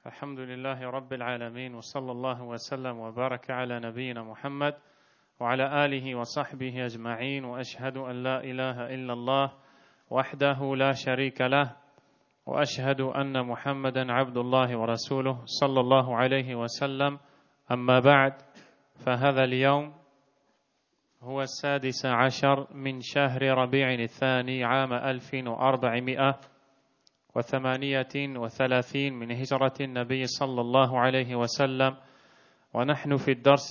الحمد لله رب العالمين وصلى الله وسلم وبارك على نبينا محمد وعلى آله وصحبه أجمعين وأشهد أن لا إله إلا الله وحده لا شريك له وأشهد أن محمدا عبد الله ورسوله صلى الله عليه وسلم أما بعد فهذا اليوم هو 16 من شهر ربيع الثاني عام 1438 من هجرة النبي صلى الله عليه وسلم ونحن في الدرس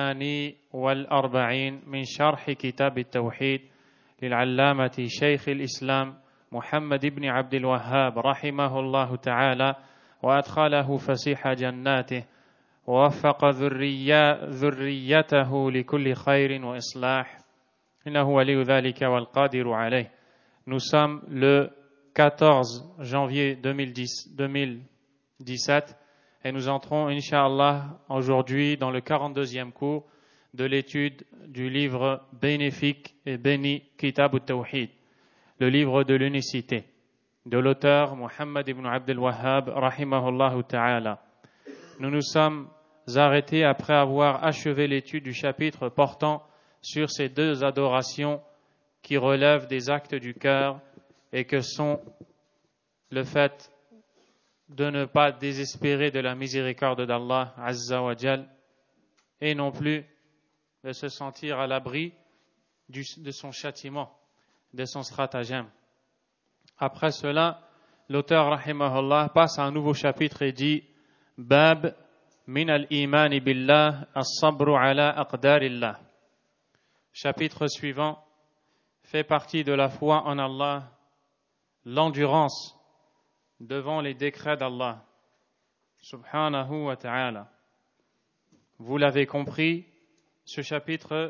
42 من شرح كتاب التوحيد للعلامة شيخ الإسلام محمد بن عبد الوهاب رحمه الله تعالى وأدخله فسيح جناته ووفق ذريته لكل خير وإصلاح إنه ولي ذلك والقادر عليه. Nous sommes le 14 janvier 2017 et nous entrons, Inch'Allah, aujourd'hui dans le 42e cours de l'étude du livre bénéfique et béni Kitab al-Tawhid, le livre de l'unicité, de l'auteur Muhammad ibn Abdul Wahhab, rahimahullah ta'ala. Nous nous sommes arrêtés après avoir achevé l'étude du chapitre portant sur ces deux adorations qui relèvent des actes du cœur et que sont le fait de ne pas désespérer de la miséricorde d'Allah Azza wa Jal et non plus de se sentir à l'abri de son châtiment, de son stratagème. Après cela, l'auteur rahimahullah passe à un nouveau chapitre et dit Bab min al-iman billah as-sabru ala aqdarillah. Chapitre suivant fait partie de la foi en Allah, l'endurance devant les décrets d'Allah subhanahu wa ta'ala. Vous l'avez compris, ce chapitre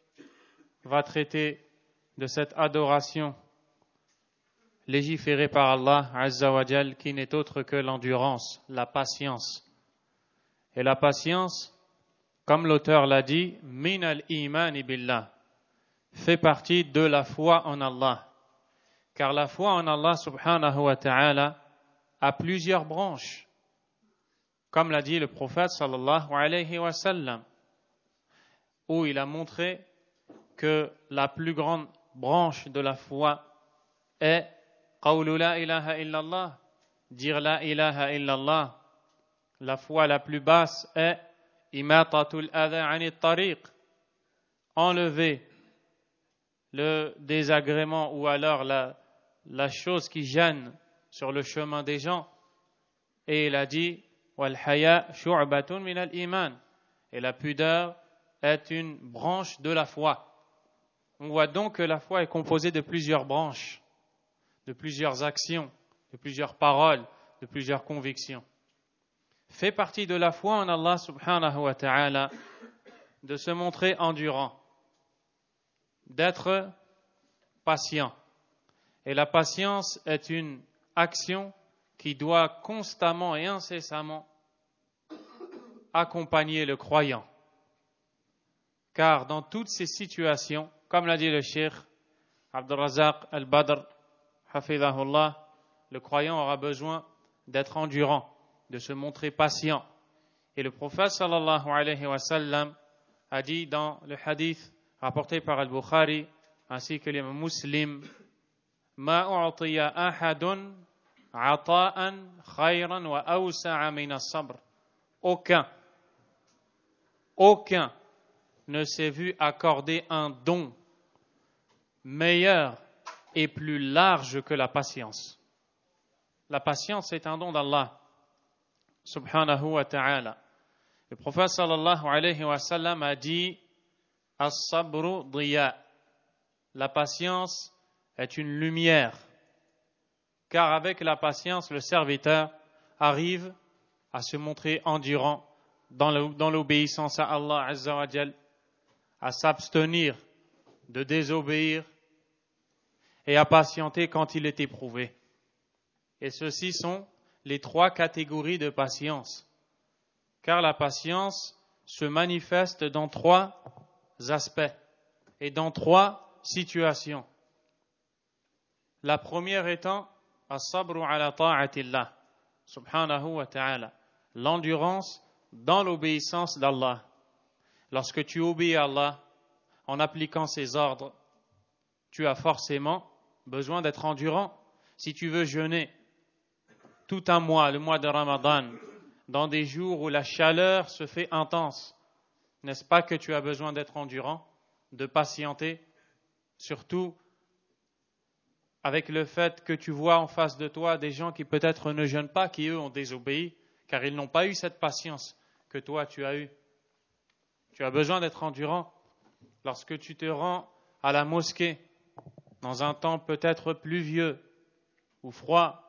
va traiter de cette adoration légiférée par Allah Azza wa Jal qui n'est autre que l'endurance, la patience. Et la patience, comme l'auteur l'a dit, min al-iman billah, fait partie de la foi en Allah. Car la foi en Allah subhanahu wa ta'ala a plusieurs branches. Comme l'a dit le prophète sallallahu alayhi wa sallam, où il a montré que la plus grande branche de la foi est qawlu la ilaha illallah, dire la ilaha illallah. La foi la plus basse est imatatul adha anit tariq, enlever le désagrément ou alors la chose qui gêne sur le chemin des gens. Et il a dit wal haya shu'batun min al iman, et la pudeur est une branche de la foi. On voit donc que la foi est composée de plusieurs branches, de plusieurs actions, de plusieurs paroles, de plusieurs convictions. Fait partie de la foi en Allah subhanahu wa ta'ala de se montrer endurant, d'être patient. Et la patience est une action qui doit constamment et incessamment accompagner le croyant. Car dans toutes ces situations, comme l'a dit le Cheikh Abdul Razak al-Badr, hafidhahullah, le croyant aura besoin d'être endurant, de se montrer patient. Et le prophète sallallahu alayhi wa sallam a dit dans le hadith rapporté par Al-Bukhari ainsi que l'imam Muslim Ma u'tiya ahadun ata'an khayran wa awsa'a min as-sabr. Aucun ne s'est vu accorder un don meilleur et plus large que la patience. La patience est un don d'Allah subhanahu wa ta'ala. Le prophète sallallahu alayhi wa sallam a dit As-sabru diya. La patience est une lumière, car avec la patience, le serviteur arrive à se montrer endurant dans l'obéissance à Allah Azza wa Jal, à s'abstenir de désobéir et à patienter quand il est éprouvé. Et ceux-ci sont les trois catégories de patience, car la patience se manifeste dans trois aspects et dans trois situations. La première étant as-sabru ala ta'atillah subhanahu wa ta'ala, l'endurance dans l'obéissance d'Allah. Lorsque tu obéis à Allah en appliquant ses ordres, tu as forcément besoin d'être endurant. Si tu veux jeûner tout un mois, le mois de Ramadan, dans des jours où la chaleur se fait intense, n'est-ce pas que tu as besoin d'être endurant, de patienter, surtout avec le fait que tu vois en face de toi des gens qui peut-être ne jeûnent pas, qui eux ont désobéi, car ils n'ont pas eu cette patience que toi tu as eue. Tu as besoin d'être endurant. Lorsque tu te rends à la mosquée, dans un temps peut-être pluvieux ou froid,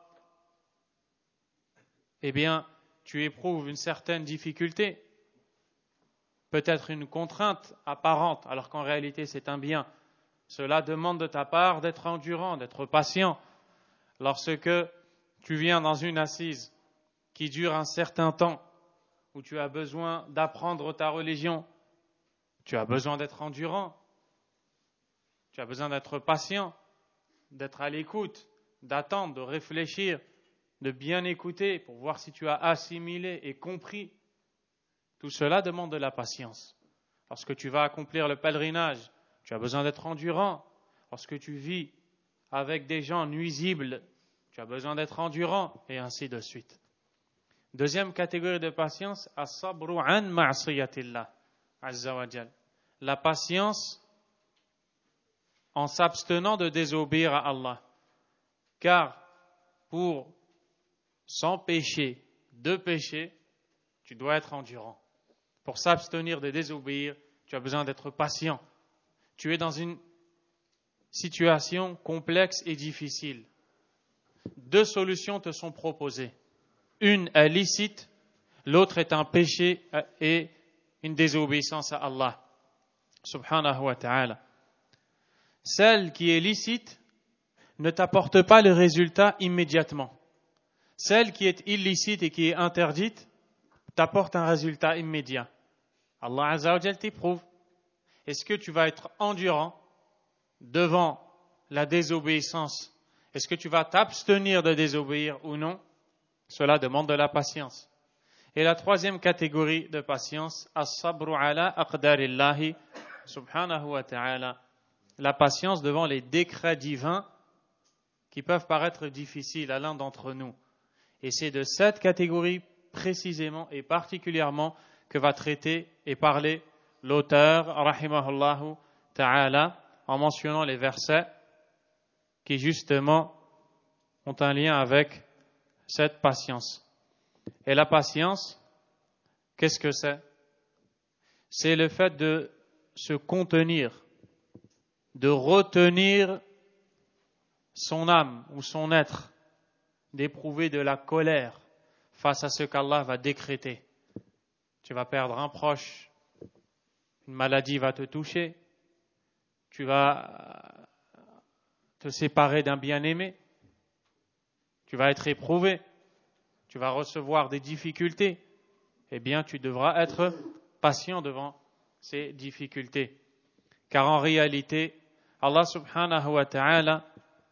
eh bien, tu éprouves une certaine difficulté, peut-être une contrainte apparente, alors qu'en réalité c'est un bien. Cela demande de ta part d'être endurant, d'être patient. Lorsque tu viens dans une assise qui dure un certain temps, où tu as besoin d'apprendre ta religion, tu as besoin d'être endurant, tu as besoin d'être patient, d'être à l'écoute, d'attendre, de réfléchir, de bien écouter pour voir si tu as assimilé et compris. Tout cela demande de la patience. Lorsque tu vas accomplir le pèlerinage, tu as besoin d'être endurant. Lorsque tu vis avec des gens nuisibles, tu as besoin d'être endurant, et ainsi de suite. Deuxième catégorie de patience, as-sabru an ma'siyatillah azza wa jal. La patience en s'abstenant de désobéir à Allah. Car pour s'empêcher de pécher, tu dois être endurant. Pour s'abstenir de désobéir, tu as besoin d'être patient. Tu es dans une situation complexe et difficile. Deux solutions te sont proposées. Une est licite, l'autre est un péché et une désobéissance à Allah, subhanahu wa ta'ala. Celle qui est licite ne t'apporte pas le résultat immédiatement. Celle qui est illicite et qui est interdite t'apporte un résultat immédiat. Allah Azza wa Jal t'éprouve. Est-ce que tu vas être endurant devant la désobéissance? Est-ce que tu vas t'abstenir de désobéir ou non? Cela demande de la patience. Et la troisième catégorie de patience, as-sabru ala aqdarillahi subhanahu wa ta'ala. La patience devant les décrets divins qui peuvent paraître difficiles à l'un d'entre nous. Et c'est de cette catégorie précisément et particulièrement que va traiter et parler l'auteur, rahimahullahu ta'ala, en mentionnant les versets qui justement ont un lien avec cette patience. Et la patience, qu'est-ce que c'est? C'est le fait de se contenir, de retenir son âme ou son être, d'éprouver de la colère face à ce qu'Allah va décréter. Tu vas perdre un proche, une maladie va te toucher, tu vas te séparer d'un bien-aimé, tu vas être éprouvé, tu vas recevoir des difficultés, eh bien tu devras être patient devant ces difficultés. Car en réalité, Allah subhanahu wa ta'ala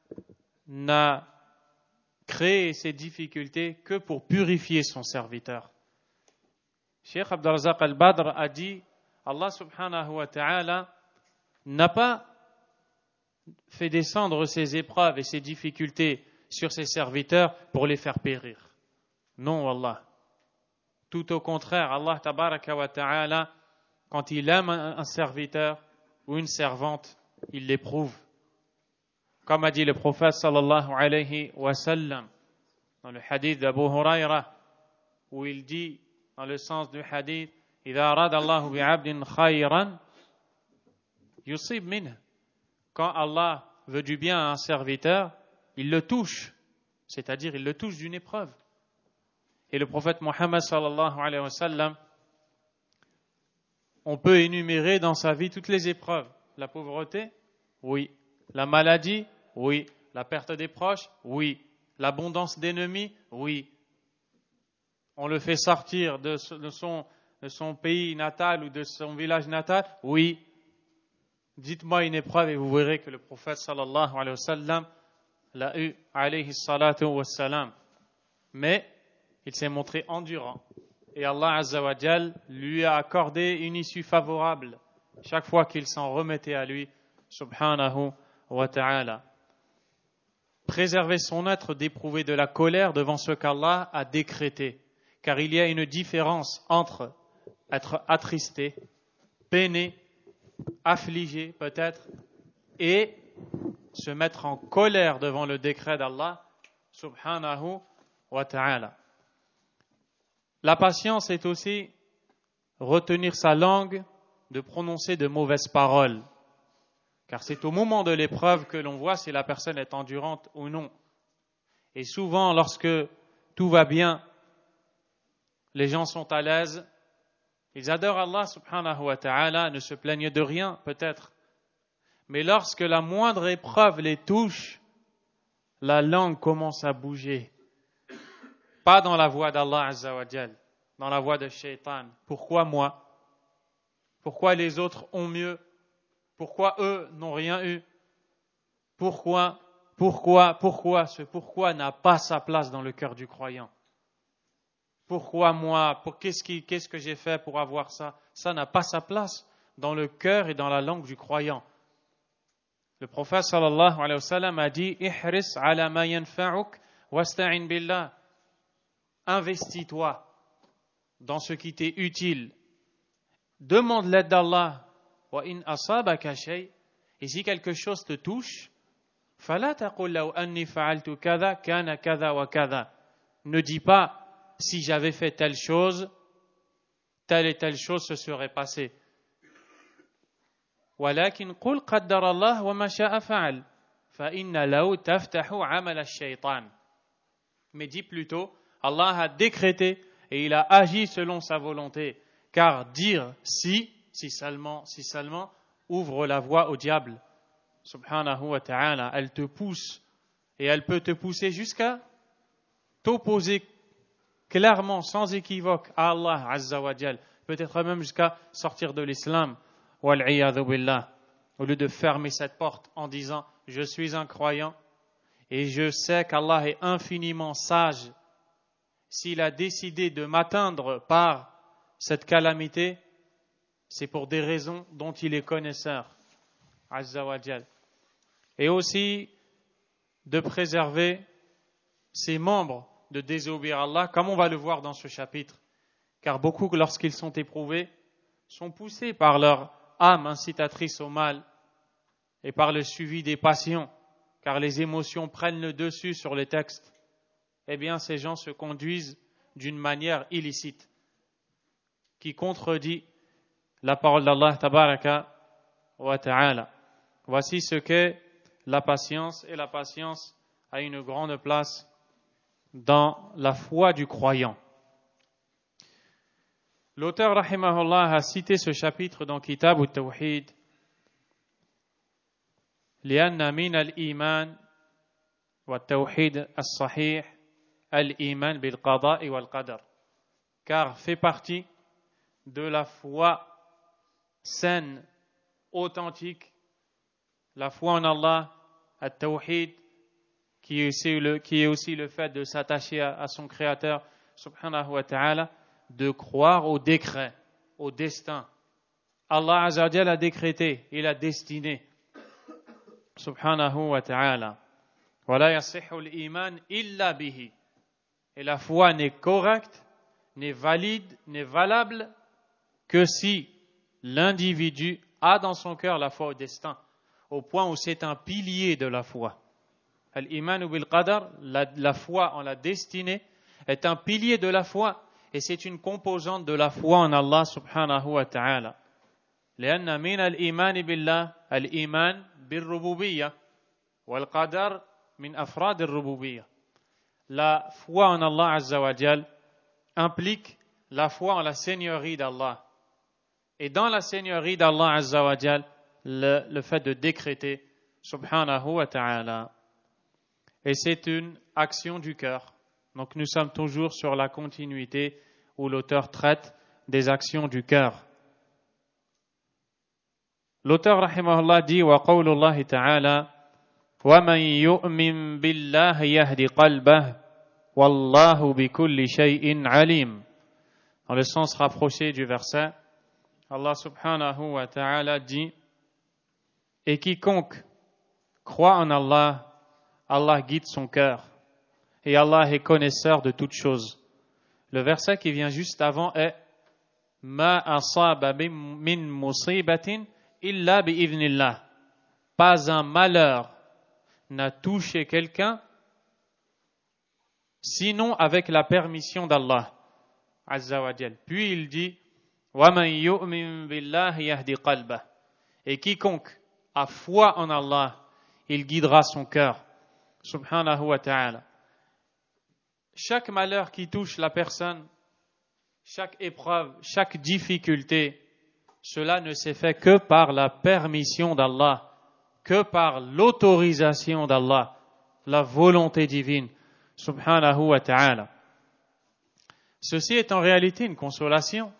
n'a créé ces difficultés que pour purifier son serviteur. Cheikh Abdul Razak al-Badr a dit, Allah subhanahu wa ta'ala n'a pas fait descendre ces épreuves et ces difficultés sur ses serviteurs pour les faire périr. Non, Allah. Tout au contraire, Allah tabaraka wa ta'ala, quand il aime un serviteur ou une servante, il l'éprouve. Comme a dit le prophète sallallahu alayhi wa sallam dans le hadith d'Abu Huraira, où il dit, dans le sens du hadith, إِذَا أَرَادَ اللَّهُ بِعَبْدٍ خَيْرًا يُصِيبْ مِنْهُ. Quand Allah veut du bien à un serviteur, il le touche, c'est-à-dire il le touche d'une épreuve. Et le prophète Mohammed sallallahu alayhi wa sallam, on peut énumérer dans sa vie toutes les épreuves. La pauvreté, oui. La maladie, oui. La perte des proches, oui. L'abondance d'ennemis, oui. On le fait sortir de son pays natal ou de son village natal, oui. Dites-moi une épreuve et vous verrez que le prophète sallallahu alayhi wa sallam l'a eu, alayhi salatu wa salam. Mais il s'est montré endurant. Et Allah Azza wa Jal lui a accordé une issue favorable chaque fois qu'il s'en remettait à lui, subhanahu wa ta'ala. Préserver son être d'éprouver de la colère devant ce qu'Allah a décrété. Car il y a une différence entre être attristé, peiné, affligé peut-être, et se mettre en colère devant le décret d'Allah, subhanahu wa ta'ala. La patience est aussi retenir sa langue de prononcer de mauvaises paroles. Car c'est au moment de l'épreuve que l'on voit si la personne est endurante ou non. Et souvent, lorsque tout va bien, les gens sont à l'aise, ils adorent Allah subhanahu wa ta'ala, ne se plaignent de rien peut-être. Mais lorsque la moindre épreuve les touche, la langue commence à bouger. Pas dans la voie d'Allah Azza wa Jal, dans la voie de Shaitan. Pourquoi moi? Pourquoi les autres ont mieux? Pourquoi eux n'ont rien eu? Pourquoi? Ce pourquoi n'a pas sa place dans le cœur du croyant. Pourquoi moi? Qu'est-ce que j'ai fait pour avoir ça? Ça n'a pas sa place dans le cœur et dans la langue du croyant. Le prophète sallallahu alayhi wa sallam a dit: Ihris ala ma yanfa'uk wasta'in billah. Investis-toi dans ce qui t'est utile. Demande l'aide d'Allah. Wa in asabaka shay. Et si quelque chose te touche, fala taqul law anni fa'altu kadha kana kadha wa kadha. Ne dis pas si j'avais fait telle et telle chose se serait passée. ولكن قل قدر الله وما شاء فعل فإن لو تفتح عمل الشيطان. Mais dis plutôt, Allah a décrété et il a agi selon sa volonté. Car dire si seulement, ouvre la voie au diable. Subhanahu wa ta'ala, elle te pousse et elle peut te pousser jusqu'à t'opposer clairement, sans équivoque, à Allah Azza wa Jal. Peut-être même jusqu'à sortir de l'islam. Wal'iyadhu billah. Au lieu de fermer cette porte en disant je suis un croyant et je sais qu'Allah est infiniment sage. S'il a décidé de m'atteindre par cette calamité, c'est pour des raisons dont il est connaisseur. Azza wa Jal. Et aussi de préserver ses membres de désobéir à Allah, comme on va le voir dans ce chapitre. Car beaucoup, lorsqu'ils sont éprouvés, sont poussés par leur âme incitatrice au mal et par le suivi des passions, car les émotions prennent le dessus sur les textes. Eh bien, ces gens se conduisent d'une manière illicite, qui contredit la parole d'Allah tabaraka wa ta'ala. Voici ce qu'est la patience, et la patience a une grande place dans la foi du croyant. L'auteur rahimahullah a cité ce chapitre dans Kitab al-Tawhid. لأن من الإيمان والتوحيد الصحيح الإيمان بالقضاء والقدر. Car fait partie de la foi saine, authentique, la foi en Allah, al-Tawhid, qui est aussi le fait de s'attacher à son Créateur, subhanahu wa ta'ala, de croire au décret, au destin. Allah Azza wa Jalla a décrété, il a destiné, subhanahu wa ta'ala. Wala yasihhu al-iman illa bihi. Et la foi n'est correcte, n'est valide, n'est valable que si l'individu a dans son cœur la foi au destin, au point où c'est un pilier de la foi. Al-iman bil qadar, la foi en la destinée, est un pilier de la foi et c'est une composante de la foi en Allah subhanahu wa ta'ala. لأن من الإيمان بالله الإيمان بالربوبية والقدر من أفراد الربوبية. La foi en Allah Azza wa Jal implique la foi en la seigneurie d'Allah. Et dans la seigneurie d'Allah Azza wa Jal, le fait de décréter subhanahu wa ta'ala. Et c'est une action du cœur. Donc nous sommes toujours sur la continuité où l'auteur traite des actions du cœur. L'auteur rahimahullah dit wa qawlullahi ta'ala wa man yu'min billahi yahdi qalbah Wallahu bi kulli shay'in alim. Dans le sens rapproché du verset, Allah subhanahu wa ta'ala dit: et quiconque croit en Allah, Allah guide son cœur. Et Allah est connaisseur de toutes choses. Le verset qui vient juste avant est: Ma asaba min musibatin illa bi idhnillah. Pas un malheur n'a touché quelqu'un sinon avec la permission d'Allah Azza wa Jal. Puis il dit: Wa man yu'min billahi yahdi qalbah. Et quiconque a foi en Allah, il guidera son cœur. Subhanahu wa ta'ala. Chaque malheur qui touche la personne, chaque épreuve, chaque difficulté, cela ne s'est fait que par la permission d'Allah, que par l'autorisation d'Allah, la volonté divine, subhanahu wa ta'ala. Ceci est en réalité une consolation,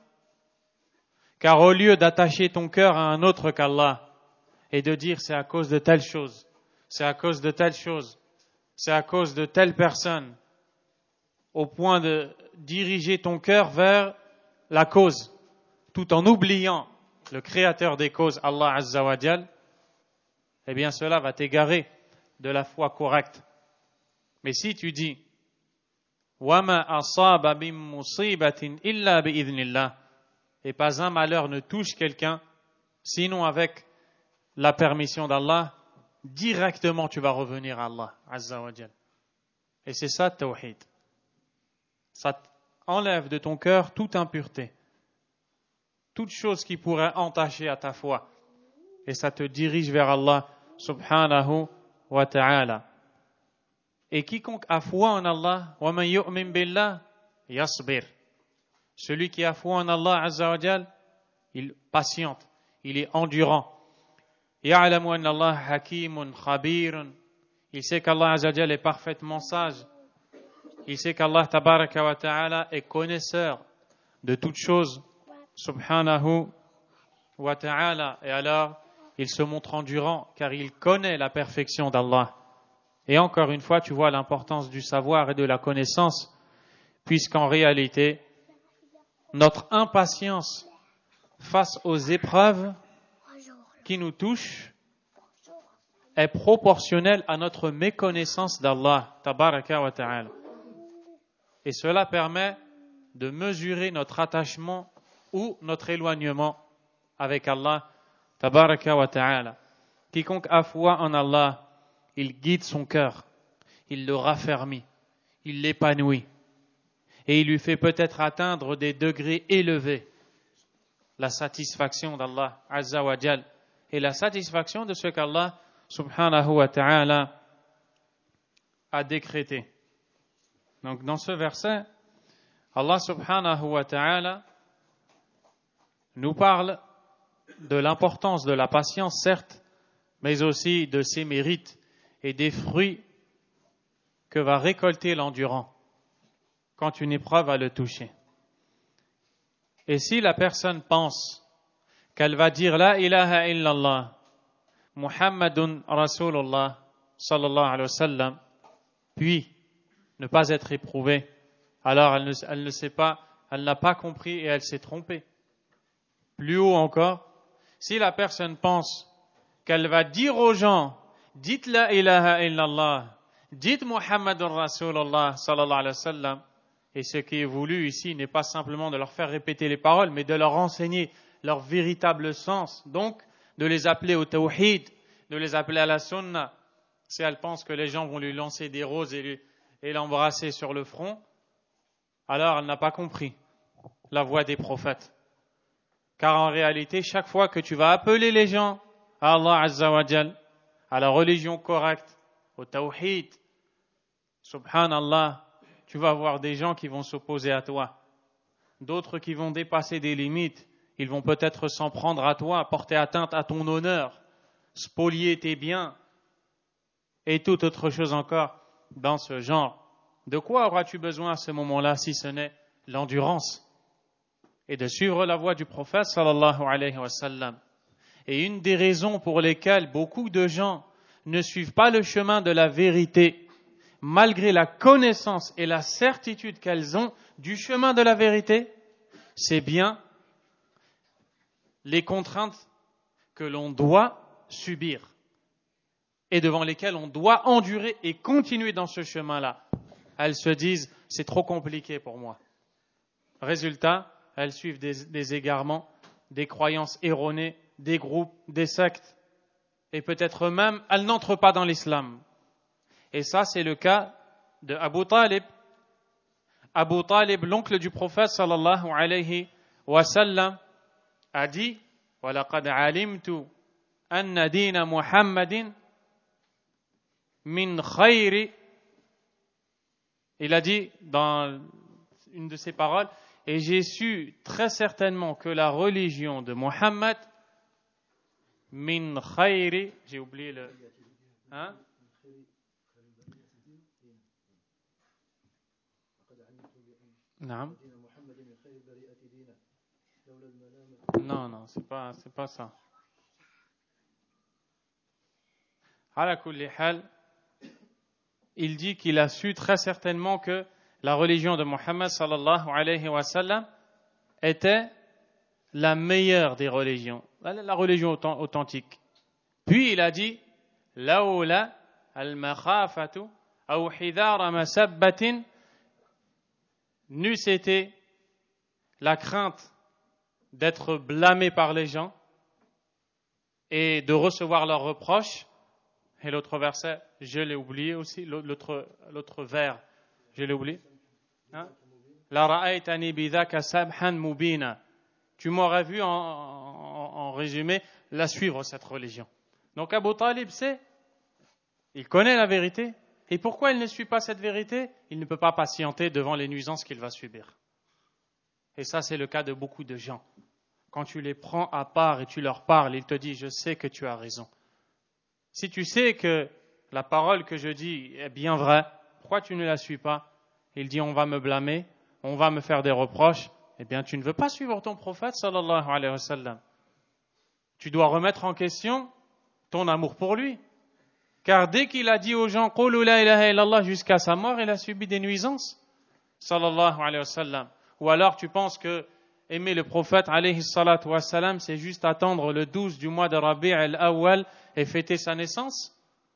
car au lieu d'attacher ton cœur à un autre qu'Allah et de dire c'est à cause de telle chose, c'est à cause de telle chose, c'est à cause de telle personne, au point de diriger ton cœur vers la cause, tout en oubliant le créateur des causes, Allah Azza wa Jal, eh bien cela va t'égarer de la foi correcte. Mais si tu dis وَمَا أَصَابَ مِن مُّصِيبَةٍ إِلَّا بِإِذْنِ اللَّهِ, et pas un malheur ne touche quelqu'un, sinon avec la permission d'Allah, directement tu vas revenir à Allah Azza wa Jal. Et c'est ça, tawhid. Ça enlève de ton cœur toute impureté, toute chose qui pourrait entacher à ta foi, et ça te dirige vers Allah subhanahu wa ta'ala. Et quiconque a foi en Allah, وَمَنْ يُؤْمِنْ بِاللَّهِ يَصْبِرْ. Celui qui a foi en Allah Azza wa Jal, il patiente, il est endurant. يَعْلَمُ أَنَّ اللَّهَ حَكِيمٌ خَبِيرٌ. Il sait qu'Allah Azza wa Jal est parfaitement sage. Il sait qu'Allah Tabaraka wa Ta'ala est connaisseur de toutes choses, subhanahu wa ta'ala. Et alors, il se montre endurant, car il connaît la perfection d'Allah. Et encore une fois, tu vois l'importance du savoir et de la connaissance, puisqu'en réalité, notre impatience face aux épreuves qui nous touchent est proportionnelle à notre méconnaissance d'Allah Tabaraka wa Ta'ala. Et cela permet de mesurer notre attachement ou notre éloignement avec Allah Tabaraka wa Ta'ala. Quiconque a foi en Allah, il guide son cœur, il le raffermit, il l'épanouit et il lui fait peut-être atteindre des degrés élevés, la satisfaction d'Allah Azza wa Jal et la satisfaction de ce qu'Allah subhanahu wa ta'ala a décrété. Donc dans ce verset, Allah subhanahu wa ta'ala nous parle de l'importance de la patience, certes, mais aussi de ses mérites et des fruits que va récolter l'endurant quand une épreuve va le toucher. Et si la personne pense qu'elle va dire La ilaha illallah, Muhammadun Rasulullah sallallahu alayhi wa sallam, puis ne pas être éprouvée, alors elle ne sait pas, elle n'a pas compris et elle s'est trompée. Plus haut encore, si la personne pense qu'elle va dire aux gens dites la ilaha illallah, dites Muhammadun Rasulullah sallallahu alayhi wa sallam, et ce qui est voulu ici n'est pas simplement de leur faire répéter les paroles, mais de leur enseigner leur véritable sens, donc de les appeler au tawhid, de les appeler à la sunna. Si elle pense que les gens vont lui lancer des roses et l'embrasser sur le front, alors elle n'a pas compris la voie des prophètes. Car en réalité, chaque fois que tu vas appeler les gens à Allah Azza wa Jal, à la religion correcte, au tawhid, subhanallah, tu vas voir des gens qui vont s'opposer à toi, d'autres qui vont dépasser des limites, ils vont peut-être s'en prendre à toi, porter atteinte à ton honneur, spolier tes biens et toute autre chose encore dans ce genre. De quoi auras-tu besoin à ce moment-là si ce n'est l'endurance et de suivre la voie du prophète sallallahu alayhi wa sallam. Et une des raisons pour lesquelles beaucoup de gens ne suivent pas le chemin de la vérité, malgré la connaissance et la certitude qu'elles ont du chemin de la vérité, c'est bien les contraintes que l'on doit subir et devant lesquelles on doit endurer et continuer dans ce chemin-là. Elles se disent, c'est trop compliqué pour moi. Résultat, elles suivent des égarements, des croyances erronées, des groupes, des sectes, et peut-être même, elles n'entrent pas dans l'islam. Et ça, c'est le cas de Abu Talib. Abu Talib, l'oncle du prophète sallallahu alayhi wa sallam, a dit وَلَقَدْ عَلِمْتُ أَنَّ دِينَ مُحَمَّدٍ مِنْ خَيْرِ. Il a dit dans une de ses paroles, et j'ai su très certainement que la religion de Muhammad min khayri, j'ai oublié le Non, c'est pas ça. Ala kulli hal, il dit qu'il a su très certainement que la religion de Muhammad sallallahu alayhi wa sallam était la meilleure des religions, la religion authentique. Puis il a dit laoula al-makhafatu aw hidara masabbatin, n'eût été la crainte d'être blâmé par les gens et de recevoir leurs reproches. Et l'autre verset, je l'ai oublié aussi, l'autre vers, je l'ai oublié. La ra'aytani bidhaka sabhan mubina. Tu m'aurais vu en résumé la suivre cette religion. Donc Abu Talib sait, il connaît la vérité. Et pourquoi il ne suit pas cette vérité? Il ne peut pas patienter devant les nuisances qu'il va subir. Et ça, c'est le cas de beaucoup de gens. Quand tu les prends à part et tu leur parles, ils te disent, je sais que tu as raison. Si tu sais que la parole que je dis est bien vraie, pourquoi tu ne la suis pas? Il dit, on va me blâmer, on va me faire des reproches. Eh bien, tu ne veux pas suivre ton prophète, sallallahu alayhi wa sallam. Tu dois remettre en question ton amour pour lui. Car dès qu'il a dit aux gens, Qulu la ilaha illallah, jusqu'à sa mort, il a subi des nuisances, sallallahu alayhi wa sallam. Ou alors tu penses que aimer le prophète, alayhi salatu wa sallam, c'est juste attendre le 12 du mois de Rabi' al-Awwal et fêter sa naissance?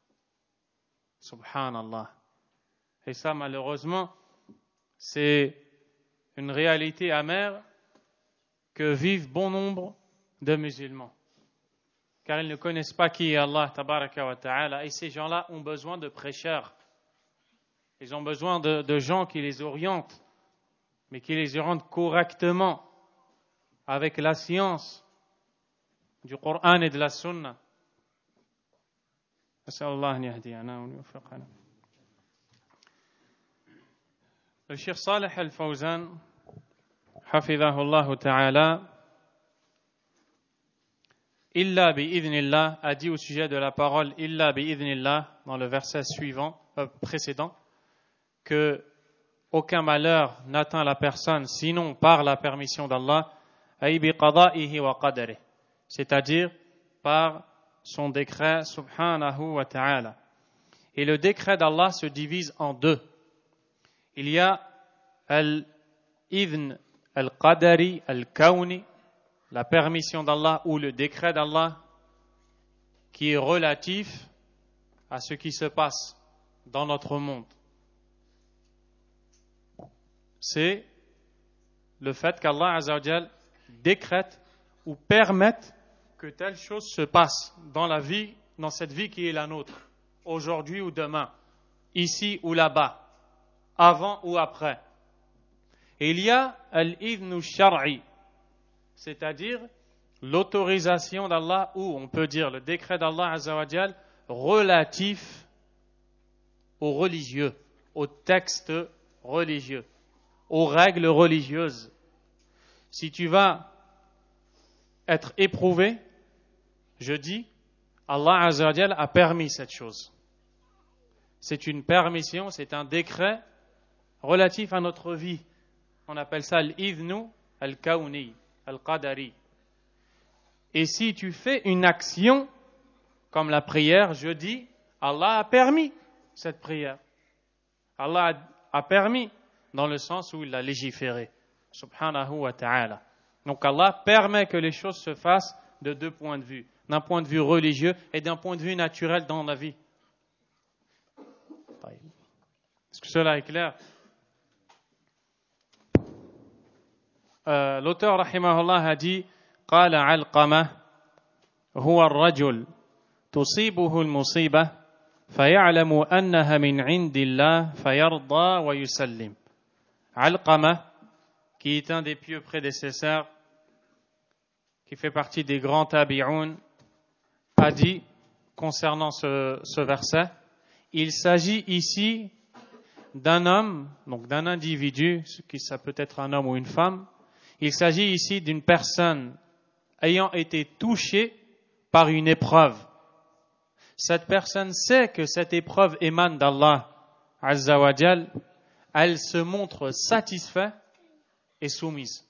Subhanallah. Et ça, malheureusement, c'est une réalité amère que vivent bon nombre de musulmans. Car ils ne connaissent pas qui est Allah, tabaraka wa ta'ala. Et ces gens-là ont besoin de prêcheurs. Ils ont besoin de gens qui les orientent, mais qui les orientent correctement, avec la science du Coran et de la Sunna. Le Cheikh Salih al-Fawzan, hafidhahullah ta'ala, illa bi'idhnillah, a dit au sujet de la parole illa bi'idhnillah dans le verset précédent, que aucun malheur n'atteint la personne sinon par la permission d'Allah, ay bi qada'ihi wa qadarihi, c'est-à-dire par son décret subhanahu wa ta'ala. Et le décret d'Allah se divise en deux. Il y a al-idhn al-qadari al-kawni, la permission d'Allah ou le décret d'Allah qui est relatif à ce qui se passe dans notre monde. C'est le fait qu'Allah Azza wa Jal décrète ou permette que telle chose se passe dans la vie, dans cette vie qui est la nôtre, aujourd'hui ou demain, ici ou là-bas, avant ou après. Et il y a al-idhnu shar'i, c'est-à-dire l'autorisation d'Allah, ou on peut dire le décret d'Allah Azza wa Jal relatif aux religieux, aux textes religieux, aux règles religieuses. Si tu vas être éprouvé, je dis, Allah Azza wa Jal a permis cette chose. C'est une permission, c'est un décret relatif à notre vie. On appelle ça l'idhnu al-kawni, al-qadari. Et si tu fais une action, comme la prière, je dis, Allah a permis cette prière. Allah a permis dans le sens où il l'a légiféré. Subhanahu wa ta'ala. Donc Allah permet que les choses se fassent de deux points de vue. D'un point de vue religieux et d'un point de vue naturel dans la vie. Est-ce que cela est clair? L'auteur rahimahullah a dit قال علقمة هو الرجل تصيبه المصيبة فيعلم أنها من عند الله فيرضى ويسلم. Alqama, qui est un des pieux prédécesseurs, qui fait partie des grands tabi'un, a dit concernant ce verset, il s'agit ici d'un homme, donc d'un individu, ça peut être un homme ou une femme, il s'agit ici d'une personne ayant été touchée par une épreuve. Cette personne sait que cette épreuve émane d'Allah Azza wa Jal, elle se montre satisfaite et soumise.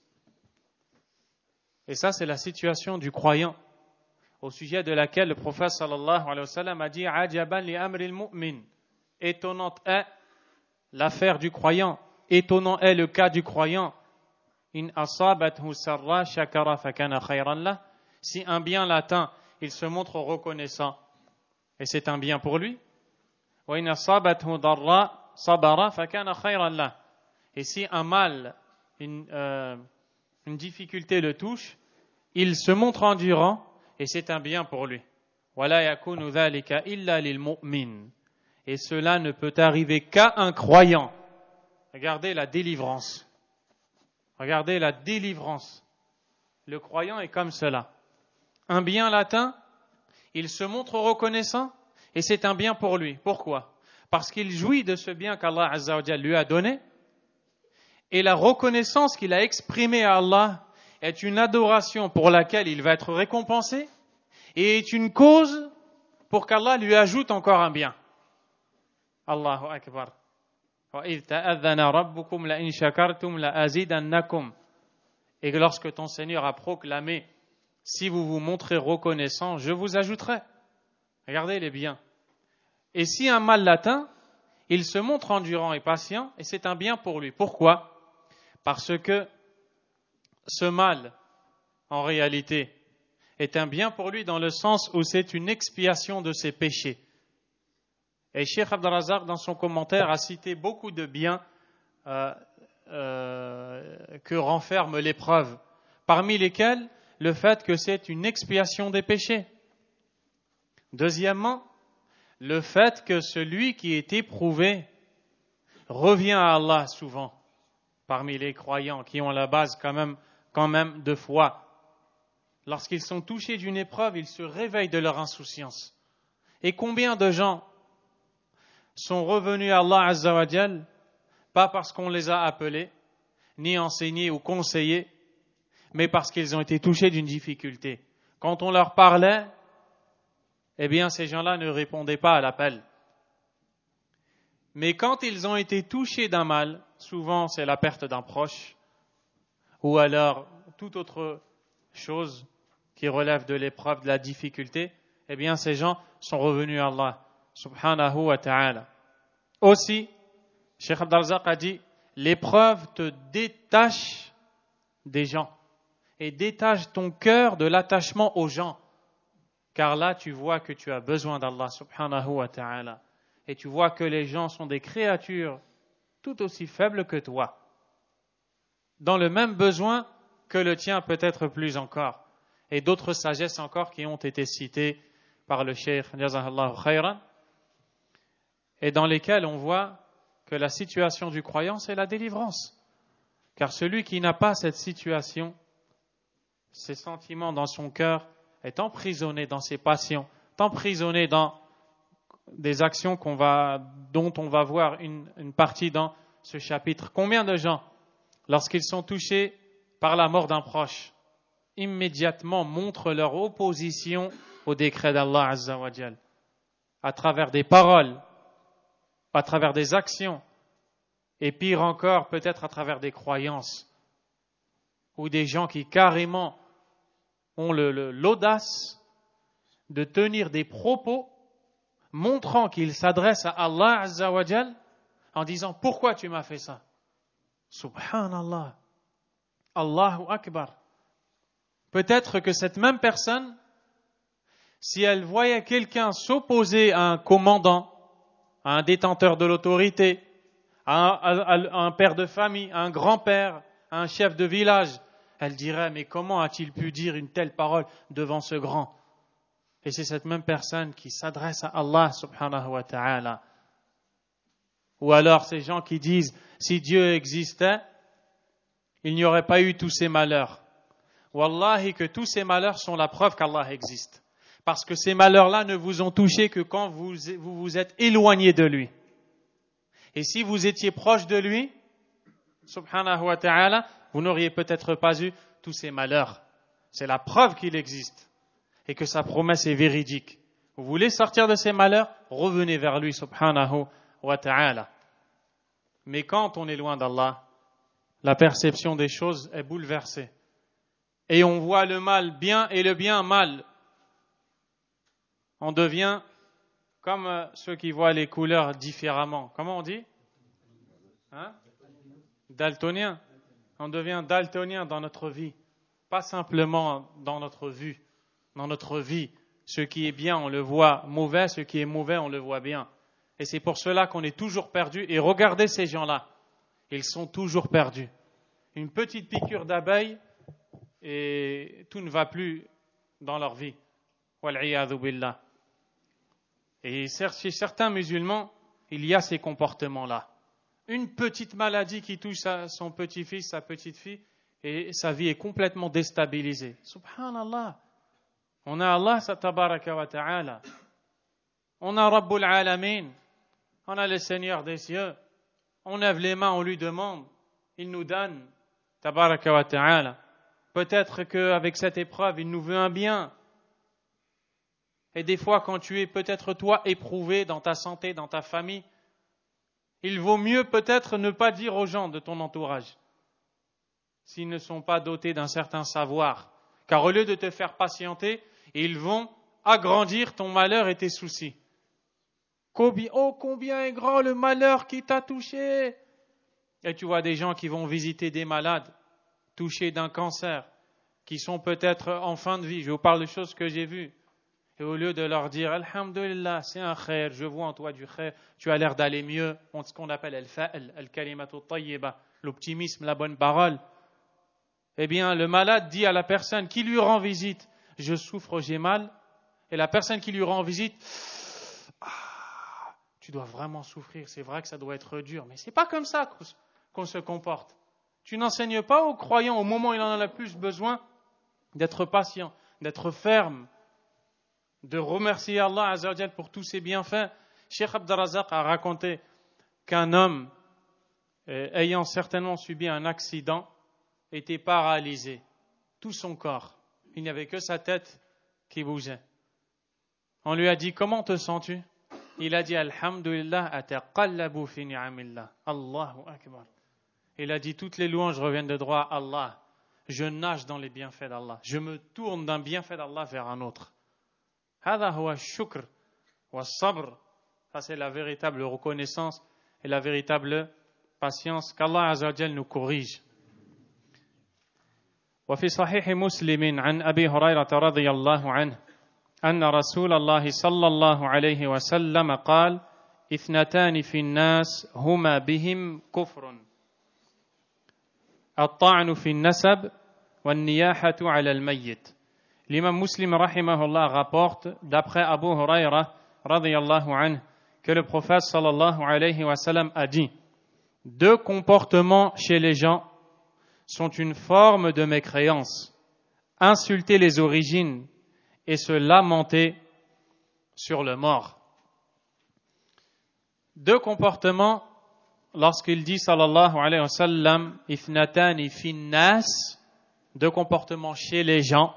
Et ça, c'est la situation du croyant, au sujet de laquelle le prophète sallallahu alayhi wa sallam a dit « Ajaban li amril mu'min » étonnante est l'affaire du croyant, étonnant est le cas du croyant. In asabathu sarra shakara fakana khayran lah. Si un bien l'atteint, il se montre reconnaissant et c'est un bien pour lui. Wa in asabathu darra sabara fakana khayran lah. Et si un mal, une difficulté le touche, il se montre endurant et c'est un bien pour lui. Wala yakunu dhalika illa lil mu'min. Et cela ne peut arriver qu'à un croyant. Regardez la délivrance. Regardez la délivrance. Le croyant est comme cela. Un bien l'atteint, il se montre reconnaissant et c'est un bien pour lui. Pourquoi? Parce qu'il jouit de ce bien qu'Allah Azza wa Jalla lui a donné et la reconnaissance qu'il a exprimée à Allah est une adoration pour laquelle il va être récompensé et est une cause pour qu'Allah lui ajoute encore un bien. Allahu Akbar. Et lorsque ton Seigneur a proclamé, si vous vous montrez reconnaissant, je vous ajouterai. Regardez les biens. Et si un mal l'atteint, il se montre endurant et patient, et c'est un bien pour lui. Pourquoi? Parce que ce mal, en réalité, est un bien pour lui dans le sens où c'est une expiation de ses péchés. Et Cheikh Abd al-Razzaq, dans son commentaire, a cité beaucoup de biens que renferme l'épreuve, parmi lesquels le fait que c'est une expiation des péchés. Deuxièmement, le fait que celui qui est éprouvé revient à Allah souvent, parmi les croyants qui ont la base quand même de foi. Lorsqu'ils sont touchés d'une épreuve, ils se réveillent de leur insouciance. Et combien de gens sont revenus à Allah Azza wa Jal, pas parce qu'on les a appelés, ni enseignés ou conseillés, mais parce qu'ils ont été touchés d'une difficulté. Quand on leur parlait, eh bien ces gens-là ne répondaient pas à l'appel. Mais quand ils ont été touchés d'un mal, souvent c'est la perte d'un proche, ou alors toute autre chose qui relève de l'épreuve, de la difficulté, eh bien ces gens sont revenus à Allah subhanahu wa ta'ala. Aussi, Cheikh Abd al-Razzaq a dit, l'épreuve te détache des gens et détache ton cœur de l'attachement aux gens. Car là, tu vois que tu as besoin d'Allah subhanahu wa ta'ala. Et tu vois que les gens sont des créatures tout aussi faibles que toi, dans le même besoin que le tien, peut-être plus encore. Et d'autres sagesses encore qui ont été citées par le Cheikh Jazakallahu khayran, et dans lesquelles on voit que la situation du croyant, c'est la délivrance. Car celui qui n'a pas cette situation, ses sentiments dans son cœur, est emprisonné dans ses passions, emprisonné dans des actions dont on va voir une partie dans ce chapitre. Combien de gens, lorsqu'ils sont touchés par la mort d'un proche, immédiatement montrent leur opposition au décret d'Allah Azza wa Jal, à travers des paroles, à travers des actions, et pire encore, peut-être à travers des croyances, ou des gens qui carrément ont l'audace de tenir des propos montrant qu'ils s'adressent à Allah Azza wa Jal en disant pourquoi tu m'as fait ça? Subhanallah. Allahu Akbar. Peut-être que cette même personne, si elle voyait quelqu'un s'opposer à un commandant, à un détenteur de l'autorité, à un père de famille, à un grand-père, à un chef de village, elle dirait, mais comment a-t-il pu dire une telle parole devant ce grand? Et c'est cette même personne qui s'adresse à Allah subhanahu wa ta'ala. Ou alors ces gens qui disent, si Dieu existait, il n'y aurait pas eu tous ces malheurs. Wallahi que tous ces malheurs sont la preuve qu'Allah existe. Parce que ces malheurs-là ne vous ont touché que quand vous vous êtes éloigné de lui. Et si vous étiez proche de lui, subhanahu wa ta'ala, vous n'auriez peut-être pas eu tous ces malheurs. C'est la preuve qu'il existe et que sa promesse est véridique. Vous voulez sortir de ces malheurs? Revenez vers lui, subhanahu wa ta'ala. Mais quand on est loin d'Allah, la perception des choses est bouleversée. Et on voit le mal bien et le bien mal. On devient comme ceux qui voient les couleurs différemment. Comment on dit? Daltonien. On devient daltonien dans notre vie. Pas simplement dans notre vue. Dans notre vie, ce qui est bien, on le voit mauvais. Ce qui est mauvais, on le voit bien. Et c'est pour cela qu'on est toujours perdu. Et regardez ces gens-là. Ils sont toujours perdus. Une petite piqûre d'abeille et tout ne va plus dans leur vie. Wal'iyadhu billah. Et chez certains musulmans, il y a ces comportements-là. Une petite maladie qui touche son petit-fils, sa petite-fille, et sa vie est complètement déstabilisée. Subhanallah. On a Allah, tabaraka wa ta'ala. On a Rabbul Alamin. On a le Seigneur des cieux. On lève les mains, on lui demande. Il nous donne. Tabaraka wa ta'ala. Peut-être qu'avec cette épreuve, il nous veut un bien. Et des fois, quand tu es peut-être toi éprouvé dans ta santé, dans ta famille, il vaut mieux peut-être ne pas dire aux gens de ton entourage, s'ils ne sont pas dotés d'un certain savoir. Car au lieu de te faire patienter, ils vont agrandir ton malheur et tes soucis. Combien est grand le malheur qui t'a touché! Et tu vois des gens qui vont visiter des malades, touchés d'un cancer, qui sont peut-être en fin de vie. Je vous parle de choses que j'ai vues. Et au lieu de leur dire, Alhamdulillah, c'est un khair, je vois en toi du khair, tu as l'air d'aller mieux, ce qu'on appelle al-fa'al, al-kalimatu tayyiba, l'optimisme, la bonne parole. Eh bien, le malade dit à la personne qui lui rend visite, je souffre, j'ai mal. Et la personne qui lui rend visite, tu dois vraiment souffrir, c'est vrai que ça doit être dur, mais c'est pas comme ça qu'on se comporte. Tu n'enseignes pas aux croyants, au moment où il en a le plus besoin, d'être patient, d'être ferme, de remercier Allah Azza wa Jal pour tous ses bienfaits. Cheikh Abdelrazak a raconté qu'un homme, ayant certainement subi un accident, était paralysé, tout son corps. Il n'y avait que sa tête qui bougeait. On lui a dit, comment te sens-tu? Il a dit, Alhamdulillah, ataqallabu fi ni'amillah. Allahu Akbar. Il a dit, toutes les louanges reviennent de droit à Allah. Je nage dans les bienfaits d'Allah. Je me tourne d'un bienfait d'Allah vers un autre. Hada huwa shukr wa sabr. Ça, c'est la véritable reconnaissance et la véritable patience qu'Allah Azza wa Jal nous corrige. وفي صحيح مسلم عن أبي هريرة رضي الله عنه أن رسول الله صلى الله عليه وسلم قال اثنتان في الناس هما بهم كفر الطعن في النسب والنياحة على الميت. L'imam Muslim rahimahullah rapporte d'après Abu Huraira radiyallahu anhu que le prophète sallallahu alayhi wa sallam a dit: deux comportements chez les gens sont une forme de mécréance, insulter les origines et se lamenter sur le mort. Deux comportements, lorsqu'il dit sallallahu alayhi wa sallam ithnatani fin nas, deux comportements chez les gens,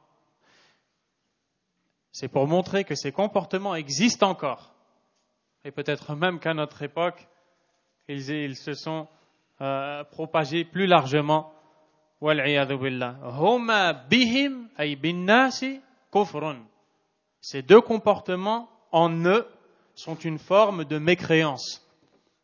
c'est pour montrer que ces comportements existent encore. Et peut-être même qu'à notre époque, ils se sont propagés plus largement. Wal'iyadhu billah. Huma bihim ay bin nasi kufrun. Ces deux comportements en eux sont une forme de mécréance.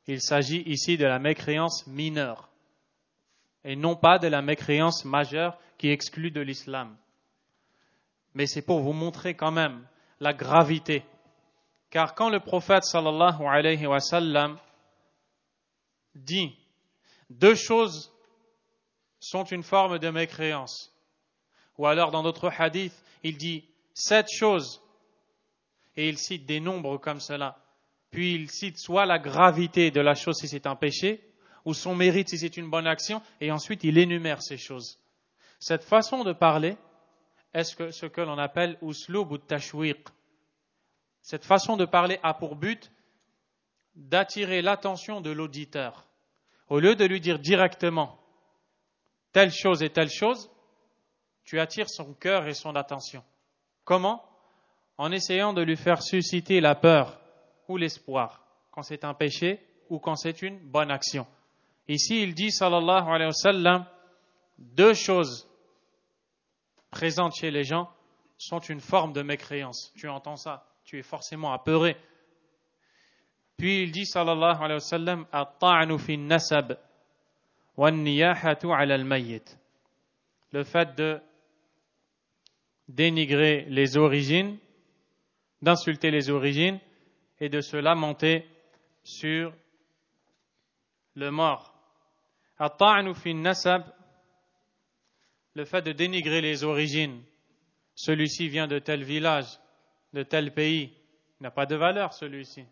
Il s'agit ici de la mécréance mineure et non pas de la mécréance majeure qui exclut de l'islam. Mais c'est pour vous montrer quand même la gravité. Car quand le prophète sallallahu alayhi wa sallam dit deux choses sont une forme de mécréance, ou alors dans d'autres hadiths, il dit 7 choses, et il cite des nombres comme cela. Puis il cite soit la gravité de la chose si c'est un péché, ou son mérite si c'est une bonne action, et ensuite il énumère ces choses. Cette façon de parler est ce que l'on appelle uslub ou tashwiq. Cette façon de parler a pour but d'attirer l'attention de l'auditeur. Au lieu de lui dire directement telle chose et telle chose, tu attires son cœur et son attention. Comment? En essayant de lui faire susciter la peur ou l'espoir, quand c'est un péché ou quand c'est une bonne action. Ici, il dit, sallallahu alayhi wa sallam, 2 choses présentes chez les gens sont une forme de mécréance. Tu entends ça, tu es forcément apeuré. Puis il dit, sallallahu alayhi wa sallam, at-ta'nu fi an-nasab wan-niyahatu 'ala al-mayyit. Le fait de dénigrer les origines, d'insulter les origines et de se lamenter sur le mort. At-ta'nu fi an-nasab, le fait de dénigrer les origines. Celui-ci vient de tel village, de tel pays. Il n'a pas de valeur, celui-ci.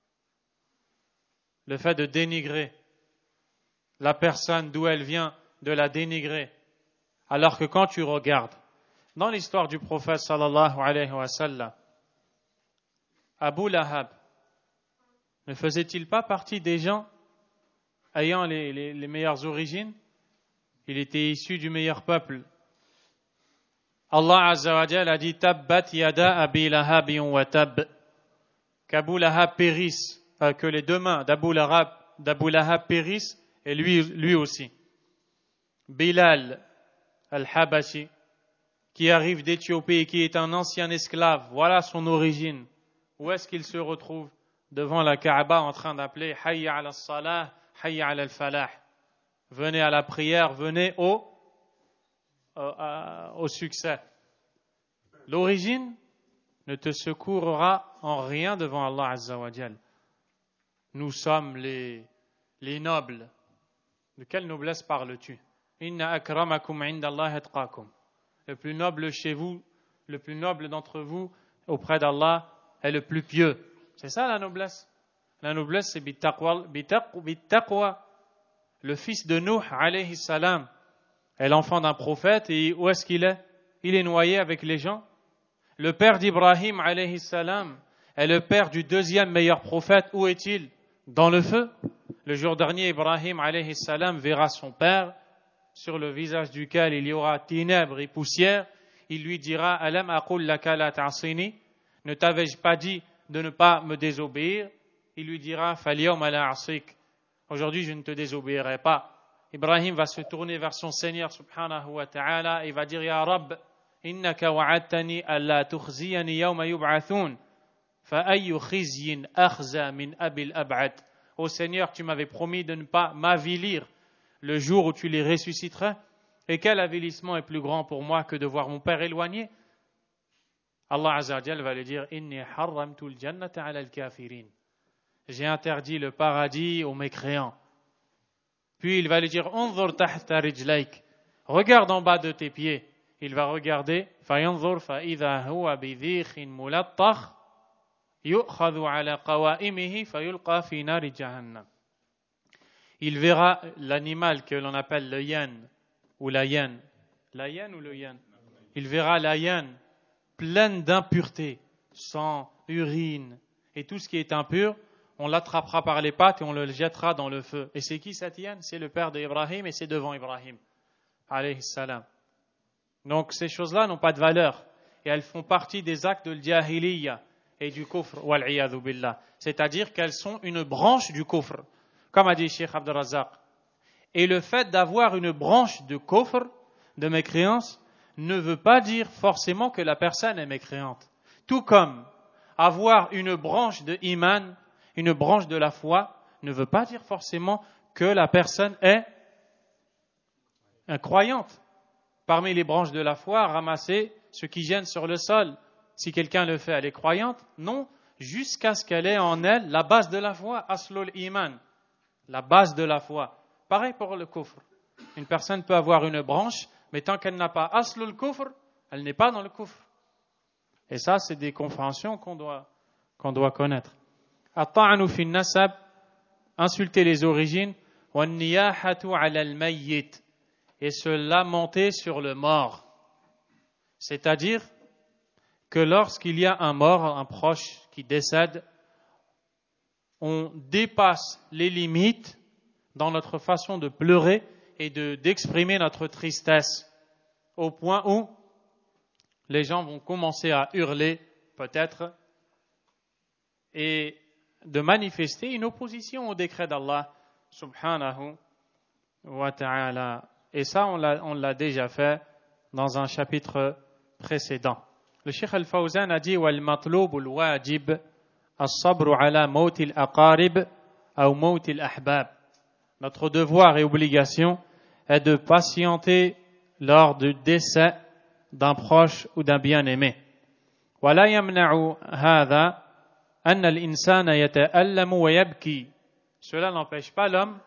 Le fait de dénigrer la personne d'où elle vient, de la dénigrer. Alors que quand tu regardes, dans l'histoire du prophète sallallahu alayhi wa sallam, Abu Lahab, ne faisait-il pas partie des gens ayant les meilleures origines? Il était issu du meilleur peuple. Allah Azza wa Jalla a dit Tabbat yada Abi Lahabin wa tab. Qu'Abu Lahab périsse, que les 2 mains d'Abu Lahab périssent, et lui aussi. Bilal al-Habashi, qui arrive d'Éthiopie et qui est un ancien esclave, voilà son origine. Où est-ce qu'il se retrouve? Devant la Kaaba en train d'appeler Hayya ala as-salah, Hayya ala al-falah. Venez à la prière, venez au succès. L'origine ne te secourra en rien devant Allah Azza wa Jal. Nous sommes les nobles. De quelle noblesse parles-tu? Inna akramakum indallahi atqakum. Le plus noble chez vous, le plus noble d'entre vous auprès d'Allah est le plus pieux. C'est ça la noblesse. La noblesse c'est bittaqwa. Le fils de Nuh alayhi salam est l'enfant d'un prophète et où est-ce qu'il est? Il est noyé avec les gens. Le père d'Ibrahim alayhi salam est le père du 2e meilleur prophète. Où est-il? Dans le feu. Le jour dernier, Ibrahim alayhi salam verra son père sur le visage duquel il y aura ténèbres et poussière. Il lui dira Alam aqul laka la ta'sini? Ne t'avais-je pas dit de ne pas me désobéir? Il lui dira Falyawma la a'sik. Aujourd'hui, je ne te désobéirai pas. Ibrahim va se tourner vers son Seigneur subhanahu wa ta'ala et va dire Ya Rabb, innaka wa'adtani alla tukhziyani yawma yub'athun, fa ayyu khizyin akhza min abil ab'ad. Ô Seigneur, tu m'avais promis de ne pas m'avilir le jour où tu les ressusciterais. Et quel avilissement est plus grand pour moi que de voir mon père éloigné? Allah Azza wa Jalla va lui dire Inni harramtul jannata ala al-kafirin. J'ai interdit le paradis aux mécréants. Puis il va lui dire Unzur tahta rijlaik. Regarde en bas de tes pieds. Il va regarder Fayanzur fa idha huwa bidhikhin mulattakh yu'khadhu ala qawa'imihi fayulqa fi nari jahannam. Il verra l'animal que l'on appelle le hyène ou la hyène. La hyène ou le hyène? Il verra la hyène pleine d'impuretés, sang, urine et tout ce qui est impur. On l'attrapera par les pattes et on le jettera dans le feu. Et c'est qui cette hyène? C'est le père d'Ibrahim et c'est devant Ibrahim, alayhi salam. Donc ces choses-là n'ont pas de valeur et elles font partie des actes de jahiliya et du kufr, wal-iyadhu billah. C'est-à-dire qu'elles sont une branche du kufr, comme a dit Cheikh Abdul Razzaq. Et le fait d'avoir une branche de kufr, de mécréance, ne veut pas dire forcément que la personne est mécréante. Tout comme avoir une branche de iman, une branche de la foi, ne veut pas dire forcément que la personne est croyante. Parmi les branches de la foi, ramasser ce qui gêne sur le sol. Si quelqu'un le fait, elle est croyante? Non, jusqu'à ce qu'elle ait en elle la base de la foi, aslul iman, la base de la foi. Pareil pour le kufr. Une personne peut avoir une branche, mais tant qu'elle n'a pas aslul kufr, elle n'est pas dans le kufr. Et ça, c'est des compréhensions qu'on doit connaître. At-ta'anu fi nasab, insulter les origines, wan-niyahatu 'ala al-mayyit, et se lamenter sur le mort. C'est-à-dire que lorsqu'il y a un mort, un proche qui décède, on dépasse les limites dans notre façon de pleurer et d'exprimer notre tristesse, au point où les gens vont commencer à hurler, peut-être, et de manifester une opposition au décret d'Allah, subhanahu wa ta'ala. Et ça, on l'a déjà fait dans un chapitre précédent. Le Cheikh Al-Fawzan a dit وَالْمَطْلُوبُ الْوَاجِبُ الصَّبْرُ عَلَى مَوْتِ الْأَقَارِبِ أو مَوْتِ الْأَحْبَابِ. Notre devoir et obligation est de patienter lors du décès d'un proche ou d'un bien-aimé. وَلَا يَمْنَعُ هَذَا أَنَّ الْإِنسَانَ يَتَأَلَّمُ وَيَبْكِي. Cela n'empêche pas l'homme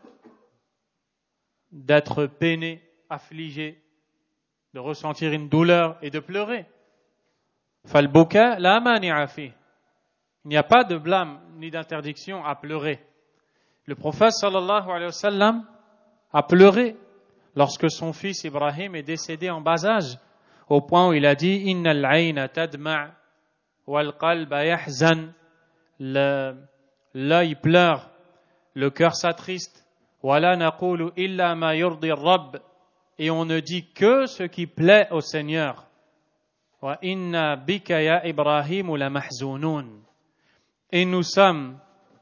d'être peiné, affligé, de ressentir une douleur et de pleurer. فَالْبُكَاء لَا مَانِعَ فِيهِ. Il n'y a pas de blâme ni d'interdiction à pleurer. Le prophète sallallahu alayhi wa sallam a pleuré lorsque son fils Ibrahim est décédé en bas âge, au point où il a dit innal ayna tadma' wal qalba yahzan. L'œil pleure, le cœur s'attriste. Wala naqulu illa ma yurdi ar-rabb. Et on ne dit que ce qui plaît au Seigneur. Wa inna bika ya Ibrahim la mahzunun. Et nous sommes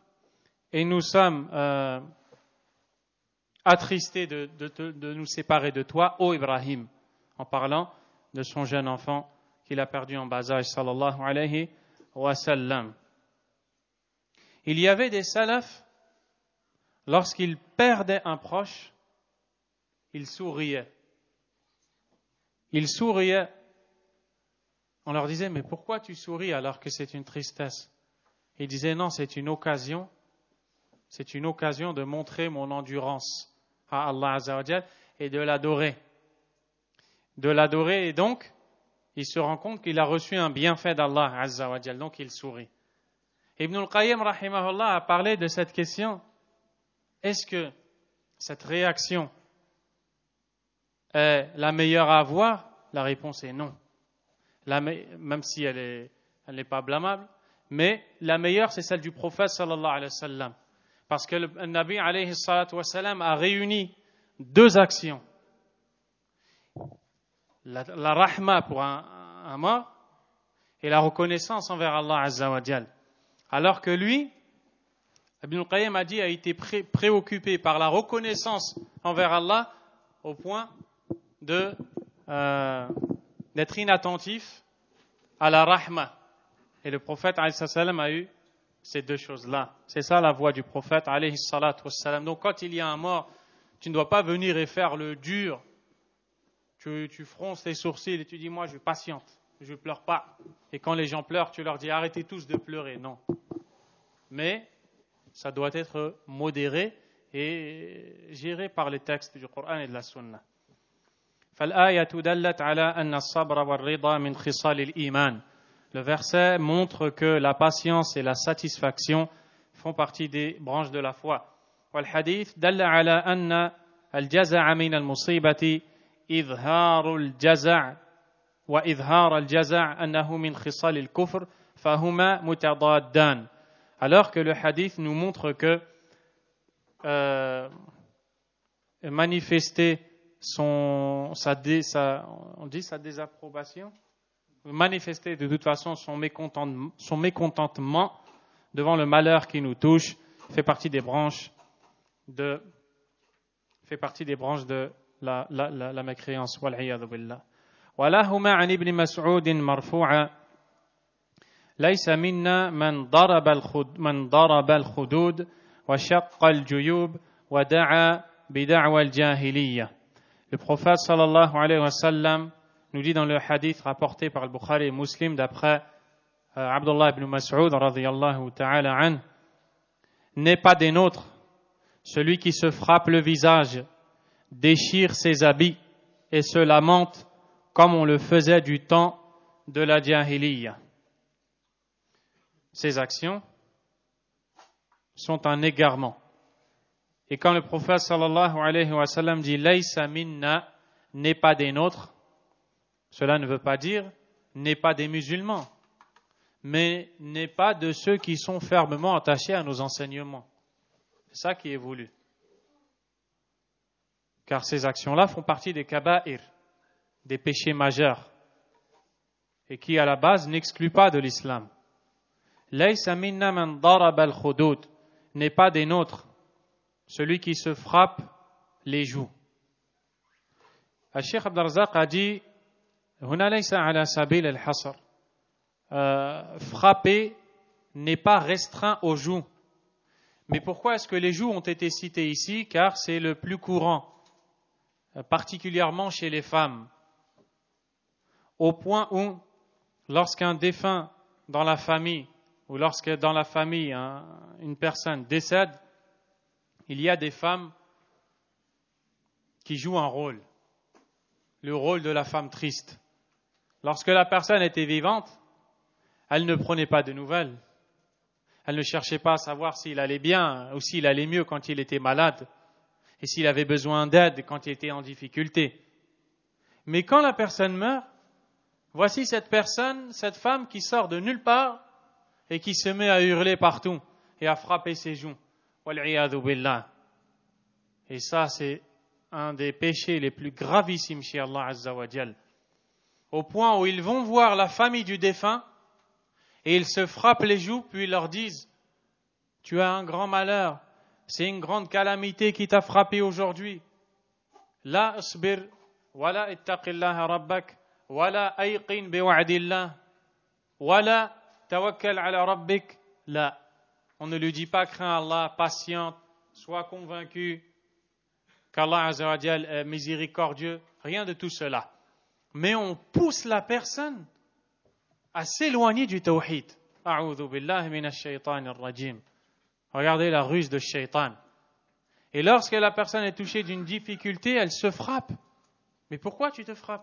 attristés de nous séparer de toi, ô Ibrahim, en parlant de son jeune enfant qu'il a perdu en bas âge, sallallahu alayhi wa sallam. Il y avait des salafs, lorsqu'ils perdaient un proche, ils souriaient. Ils souriaient. On leur disait, mais pourquoi tu souris alors que c'est une tristesse? Ils disaient, non, c'est une occasion de montrer mon endurance à Allah Azza wa Jal et de l'adorer. Et donc, il se rend compte qu'il a reçu un bienfait d'Allah Azza wa Jal, donc il sourit. Ibn al-Qayyim, rahimahullah, a parlé de cette question. Est-ce que cette réaction est la meilleure à avoir? La réponse est non. Même si elle n'est pas blâmable, mais la meilleure, c'est celle du prophète sallallahu alayhi wa sallam. Parce que le Nabi alayhi salatu wa sallam a réuni deux actions. La rahma pour un mort et la reconnaissance envers Allah Azza wa Jal. Alors que lui, Ibn al-Qayyim a dit, a été préoccupé par la reconnaissance envers Allah au point d'être inattentif à la rahma. Et le prophète alayhi salam a eu ces deux choses-là. C'est ça la voie du prophète alayhi salam. Donc quand il y a un mort, tu ne dois pas venir et faire le dur. Tu fronces les sourcils et tu dis, moi je patiente, je ne pleure pas. Et quand les gens pleurent, tu leur dis, arrêtez tous de pleurer. Non. Mais ça doit être modéré et géré par les textes du Coran et de la Sunna. فالآية دلت على أن الصبر والرضا من خصال الإيمان. Le verset montre que la patience et la satisfaction font partie des branches de la foi. والحديث دل على أن الجزع من المصيبة إظهار الجزع وإظهار الجزع أنه من خصال الكفر فهما متضادان. Alors que le hadith nous montre que manifester sa désapprobation, manifester de toute façon son mécontentement devant le malheur qui nous touche fait partie des branches de la mécréance. والعياذ بالله. ولهما عن ابن مسعود مرفوعا ليس منا من ضرب الخدود وشق الجيوب ودعا بدعوى الجاهلية. Le prophète sallallahu alayhi wa sallam nous dit dans le hadith rapporté par le Bukhari et Muslim d'après Abdullah ibn Mas'ud radiyallahu ta'ala an, n'est pas des nôtres celui qui se frappe le visage, déchire ses habits et se lamente comme on le faisait du temps de la jahiliya. Ces actions sont un égarement. Et quand le prophète sallallahu alayhi wa sallam dit « Laysa minna » n'est pas des nôtres, cela ne veut pas dire n'est pas des musulmans, mais n'est pas de ceux qui sont fermement attachés à nos enseignements. C'est ça qui est voulu. Car ces actions-là font partie des kaba'ir, des péchés majeurs, et qui à la base n'excluent pas de l'islam. Laysa minna man daraba al-khudud n'est pas des nôtres celui qui se frappe les joues. Cheikh Abd al-Razzaq a dit Huna laysa ala sabil al-hasr. Frapper n'est pas restreint aux joues. Mais pourquoi est-ce que les joues ont été citées ici? Car c'est le plus courant, particulièrement chez les femmes. Au point où, lorsqu'un défunt dans la famille, ou lorsque dans la famille une personne décède, il y a des femmes qui jouent un rôle, le rôle de la femme triste. Lorsque la personne était vivante, elle ne prenait pas de nouvelles. Elle ne cherchait pas à savoir s'il allait bien ou s'il allait mieux quand il était malade et s'il avait besoin d'aide quand il était en difficulté. Mais quand la personne meurt, voici cette personne, cette femme qui sort de nulle part et qui se met à hurler partout et à frapper ses joues. Wal'iyadhu billah. Et ça, c'est un des péchés les plus gravissimes chez Allah Azza wa Jal. Au point où ils vont voir la famille du défunt et ils se frappent les joues, puis ils leur disent « Tu as un grand malheur, c'est une grande calamité qui t'a frappé aujourd'hui. La asbir, wala ittaqillaha rabbak, wala ayqin biwa'dillah, wala tawakkal ala rabbik. » La. On ne lui dit pas crains Allah, patiente, sois convaincu qu'Allah Azza wa Jal est miséricordieux, rien de tout cela. Mais on pousse la personne à s'éloigner du tawhid. A'udhu billahi minash shaytanir rajim. Regardez la ruse de shaitan. Et lorsque la personne est touchée d'une difficulté, elle se frappe. Mais pourquoi tu te frappes?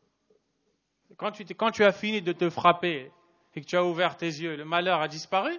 Quand tu as fini de te frapper et que tu as ouvert tes yeux, le malheur a disparu?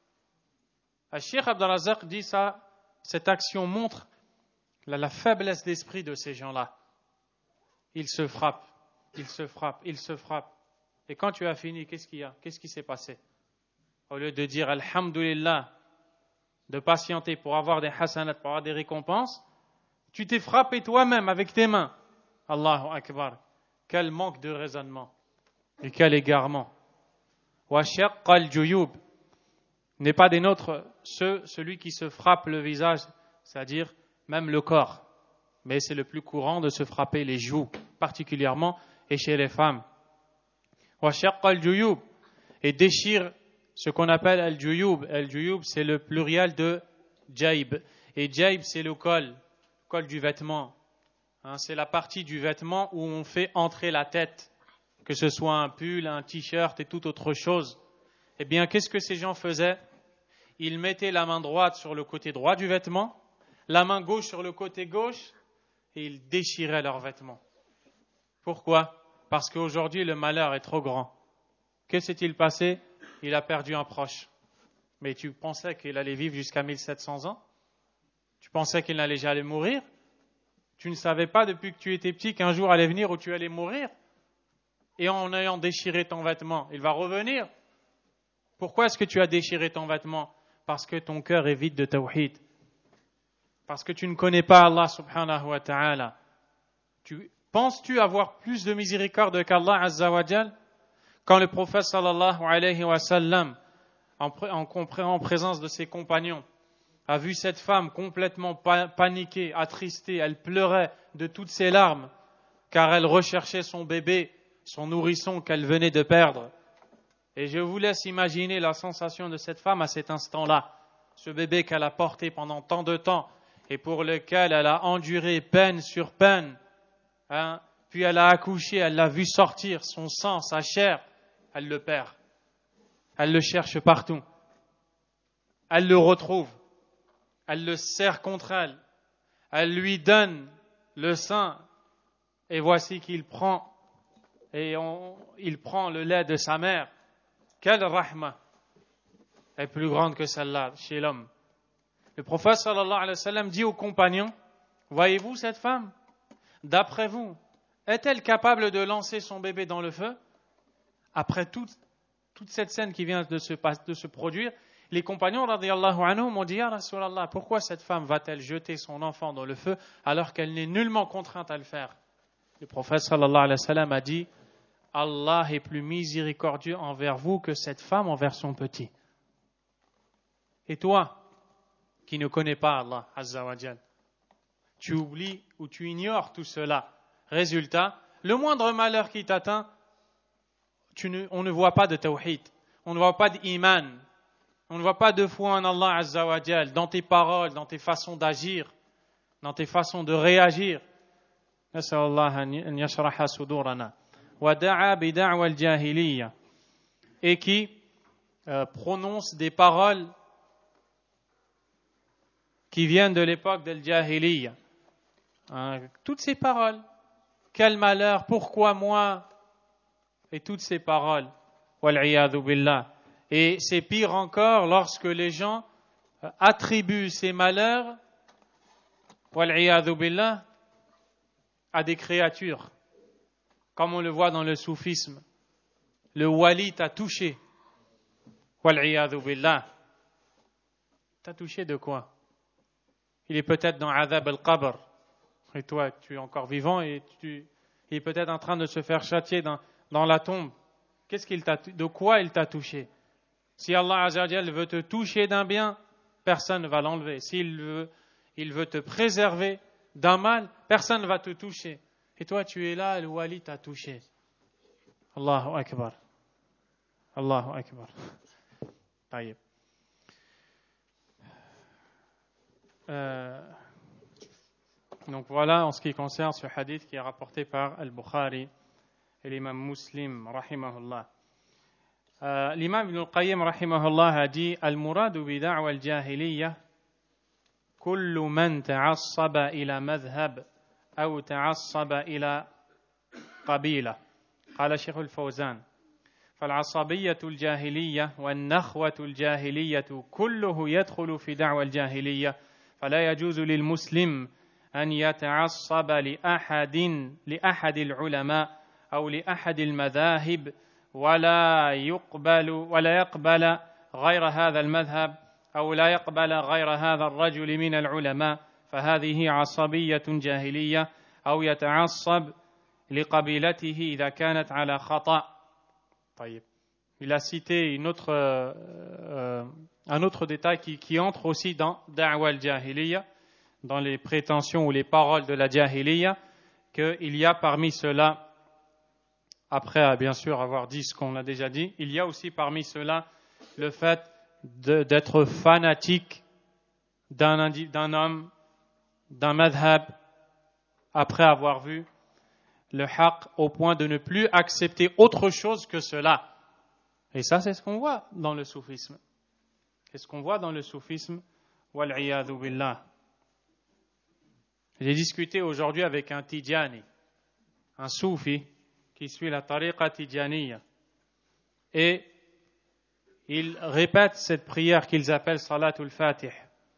Cheikh Abd al-Razzaq dit ça, cette action montre la faiblesse d'esprit de ces gens-là. Ils se frappent, ils se frappent, ils se frappent. Et quand tu as fini, qu'est-ce qu'il y a? Qu'est-ce qui s'est passé? Au lieu de dire Alhamdulillah, de patienter pour avoir des hasanat, pour avoir des récompenses, tu t'es frappé toi-même avec tes mains. Allahu Akbar. Quel manque de raisonnement et quel égarement. Wa shaqqa al-juyub n'est pas des nôtres celui qui se frappe le visage, c'est-à-dire même le corps. Mais c'est le plus courant de se frapper les joues, particulièrement et chez les femmes. Wa shaqqa al-juyub et déchire ce qu'on appelle al-juyub. Al-juyub, c'est le pluriel de jaib. Et jaib, c'est le col du vêtement. C'est la partie du vêtement où on fait entrer la tête, que ce soit un pull, un t-shirt et toute autre chose. Eh bien, qu'est-ce que ces gens faisaient? Ils mettaient la main droite sur le côté droit du vêtement, la main gauche sur le côté gauche, et ils déchiraient leurs vêtements. Pourquoi? Parce qu'aujourd'hui, le malheur est trop grand. Que s'est-il passé? Il a perdu un proche. Mais tu pensais qu'il allait vivre jusqu'à 1700 ans? Tu pensais qu'il n'allait jamais mourir? Tu ne savais pas depuis que tu étais petit qu'un jour allait venir où tu allais mourir? Et en ayant déchiré ton vêtement, il va revenir? Pourquoi est-ce que tu as déchiré ton vêtement? Parce que ton cœur est vide de tawhid. Parce que tu ne connais pas Allah subhanahu wa ta'ala. Penses-tu avoir plus de miséricorde qu'Allah Azza wa Jal? Quand le prophète sallallahu alayhi wa sallam, en présence de ses compagnons, a vu cette femme complètement paniquée, attristée, elle pleurait de toutes ses larmes, car elle recherchait son bébé, son nourrisson qu'elle venait de perdre. Et je vous laisse imaginer la sensation de cette femme à cet instant-là. ce bébé qu'elle a porté pendant tant de temps et pour lequel elle a enduré peine sur peine, hein, puis elle a accouché, elle l'a vu sortir, son sang, sa chair, elle le perd. Elle le cherche partout. Elle le retrouve. Elle le serre contre elle. Elle lui donne le sein. Et voici qu'il prend. Il prend le lait de sa mère. Quelle rahma est plus grande que celle-là chez l'homme. Le prophète sallallahu alayhi wa sallam dit aux compagnons, voyez-vous cette femme? D'après vous, est-elle capable de lancer son bébé dans le feu? Après toute cette scène qui vient de se produire, les compagnons radiyallahu anhum m'ont dit, ya Rasulallah, pourquoi cette femme va-t-elle jeter son enfant dans le feu alors qu'elle n'est nullement contrainte à le faire? Le prophète sallallahu alayhi wa sallam a dit, Allah est plus miséricordieux envers vous que cette femme envers son petit. Et toi, qui ne connais pas Allah azza wa jal, tu oublies ou tu ignores tout cela. Résultat, le moindre malheur qui t'atteint, on ne voit pas de tawhid, on ne voit pas d'iman, on ne voit pas de foi en Allah azza wa jal, dans tes paroles, dans tes façons d'agir, dans tes façons de réagir. Nas'alullah an yashraha sudurana. Wa da'a bi da'wa al-jahiliyya. Et qui prononce des paroles qui viennent de l'époque del jahiliyya. Toutes ces paroles, quel malheur, pourquoi moi, et toutes ces paroles, wal'iyadhu billah. Et c'est pire encore lorsque les gens attribuent ces malheurs, wal'iyadhu billah, à des créatures, comme on le voit dans le soufisme. Le wali t'a touché, wal'iyadhu billah. T'as touché de quoi? Il est peut-être dans Adhab al-Qabr, et toi tu es encore vivant et il est peut-être en train de se faire châtier dans la tombe. De quoi il t'a touché? Si Allah Azza wa Jal veut te toucher d'un bien, personne ne va l'enlever. S'il veut te préserver d'un mal, personne ne va te toucher. Et toi tu es là, le wali t'a touché. Allahu Akbar. Allahu Akbar. Taïb. Donc voilà en ce qui concerne ce hadith qui est rapporté par Al-Bukhari et l'imam Muslim, rahimahullah. L'imam Ibn al-Qayyim, rahimahullah, a dit Al-muradu bi da'wa al-jahiliyya kullu man ta'assaba ila madhhab aw ta'assaba ila qabila. قال شيخ الفوزان فالعصبية الجاهلية والنخوة الجاهلية كله يدخل في دعوى الجاهلية فلا يجوز للمسلم أن يتعصب لأحد العلماء أو لأحد المذاهب ولا يقبل غير هذا المذهب أو لا يقبل غير هذا الرجل من العلماء فهذه عصبية جاهلية أو يتعصب لقبيلته إذا كانت على خطأ. طيب. Il a cité un autre détail qui entre aussi dans Da'wa al-Jahiliya, dans les prétentions ou les paroles de la Jahiliya, qu'il y a parmi cela, après bien sûr avoir dit ce qu'on a déjà dit, il y a aussi parmi cela le fait d'être fanatique d'un homme, d'un madhab, après avoir vu le haqq au point de ne plus accepter autre chose que cela. Et ça, c'est ce qu'on voit dans le soufisme. C'est ce qu'on voit dans le soufisme. Wal'iyadhu billah. J'ai discuté aujourd'hui avec un Tijani, un soufi qui suit la tariqa Tijaniya. Et il répète cette prière qu'ils appellent Salatul Fatih.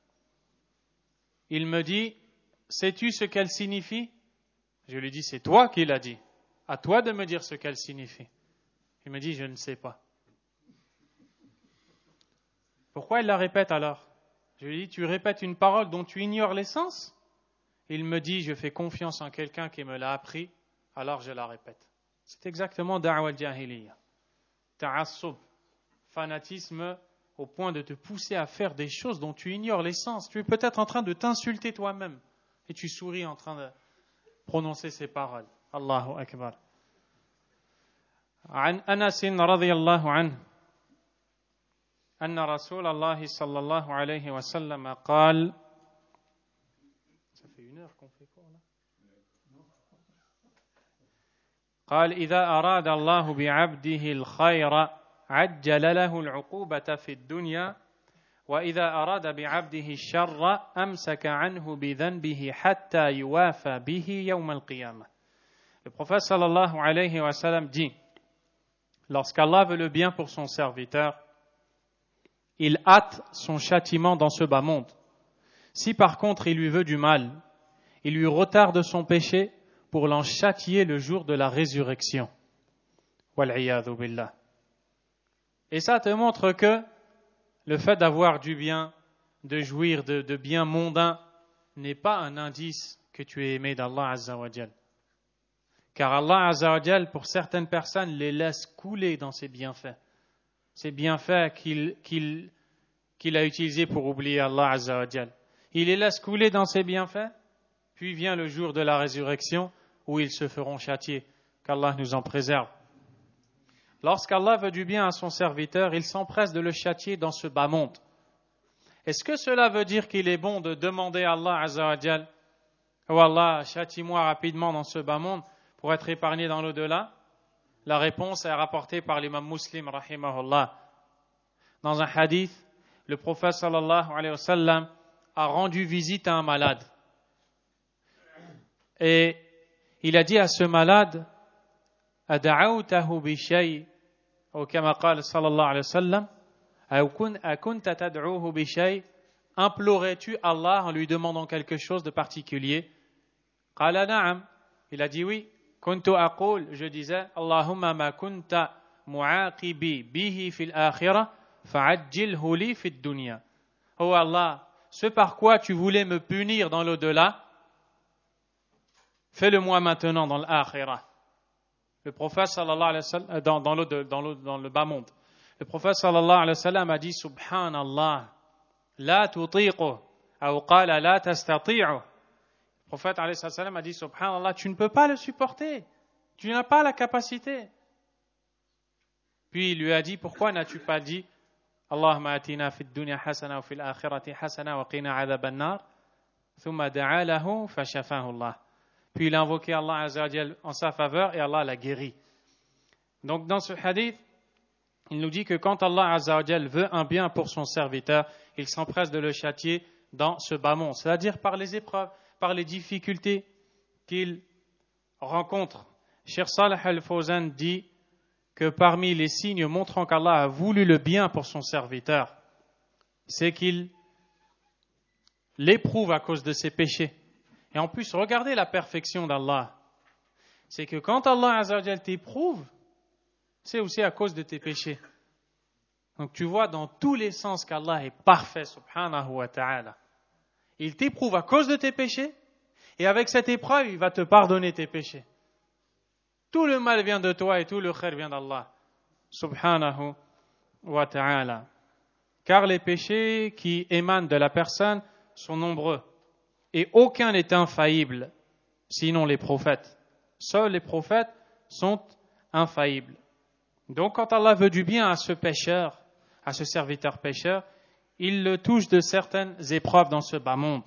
Il me dit, sais-tu ce qu'elle signifie? Je lui dis, c'est toi qui l'as dit. À toi de me dire ce qu'elle signifie. Il me dit, je ne sais pas. Pourquoi il la répète alors? Je lui dis, tu répètes une parole dont tu ignores l'essence? Il me dit, je fais confiance en quelqu'un qui me l'a appris, alors je la répète. C'est exactement Da'wa al-Jahiliya. Ta'assub, fanatisme au point de te pousser à faire des choses dont tu ignores l'essence. Tu es peut-être en train de t'insulter toi-même et tu souris en train de prononcer ces paroles. Allahu Akbar. عن أنس رضي الله عنه أن رسول الله صلى الله عليه وسلم قال قال إذا أراد الله بعبده الخير عجل له العقوبة في الدنيا وإذا أراد بعبده الشر أمسك عنه بذنبه حتى يوافى به يوم القيامة. Le prophète sallallahu alayhi wa sallam dit, lorsqu'Allah veut le bien pour son serviteur, il hâte son châtiment dans ce bas monde. Si par contre il lui veut du mal, il lui retarde son péché pour l'en châtier le jour de la résurrection. Wal'iyadhu billah. Et ça te montre que le fait d'avoir du bien, de jouir de biens mondains, n'est pas un indice que tu es aimé d'Allah Azza wa Jal. Car Allah Azza wa Jal, pour certaines personnes, les laisse couler dans ses bienfaits. Ces bienfaits qu'il a utilisés pour oublier Allah Azza wa Jal. Il les laisse couler dans ses bienfaits, puis vient le jour de la résurrection où ils se feront châtier. Qu'Allah nous en préserve. Lorsqu'Allah veut du bien à son serviteur, il s'empresse de le châtier dans ce bas monde. Est-ce que cela veut dire qu'il est bon de demander à Allah Azza wa Jal, oh Allah, châtie-moi rapidement dans ce bas monde pour être épargné dans l'au-delà? La réponse est rapportée par l'imam Muslim, rahimahullah. Dans un hadith, le prophète sallallahu alayhi wa sallam a rendu visite à un malade. Et il a dit à ce malade, أدعوته بشيء أو كما قال صلى الله عليه وسلم أكنت تدعوه بشيء implorais-tu Allah en lui demandant quelque chose de particulier? قال نعم. Il a dit oui. كنت أقول, je disais, اللهم ما كنت معاقبي به في الآخرة فعجله لي في الدنيا. Oh Allah, ce par quoi tu voulais me punir dans l'au-delà, fais-le moi maintenant dans l'akhirah. Le prophète sallallahu alayhi wa sallam, dans le bas monde, le prophète sallallahu alayhi wa sallam a dit Subhanallah, la tutiqu, ou qala la tastati'u. Le prophète alayhi wa sallam a dit Subhanallah, tu ne peux pas le supporter, tu n'as pas la capacité. Puis il lui a dit, pourquoi n'as-tu pas dit Allahumma atina fid dunya hasana wa fil akhirati hasana wa qina adhaban nar, thumma da'a lahu fashafahu Allah. Puis il a invoqué Allah Azza wa Jal en sa faveur et Allah l'a guéri. Donc dans ce hadith, il nous dit que quand Allah Azza wa Jal veut un bien pour son serviteur, il s'empresse de le châtier dans ce bas monde, c'est-à-dire par les épreuves, par les difficultés qu'il rencontre. Cheikh Salih al-Fawzan dit que parmi les signes montrant qu'Allah a voulu le bien pour son serviteur, c'est qu'il l'éprouve à cause de ses péchés. Et en plus, regardez la perfection d'Allah. C'est que quand Allah Azza wa Jal t'éprouve, c'est aussi à cause de tes péchés. Donc tu vois dans tous les sens qu'Allah est parfait, subhanahu wa ta'ala. Il t'éprouve à cause de tes péchés, et avec cette épreuve, il va te pardonner tes péchés. Tout le mal vient de toi et tout le khair vient d'Allah, subhanahu wa ta'ala. Car les péchés qui émanent de la personne sont nombreux. Et aucun n'est infaillible, sinon les prophètes. Seuls les prophètes sont infaillibles. Donc quand Allah veut du bien à ce pécheur, à ce serviteur pécheur, il le touche de certaines épreuves dans ce bas monde.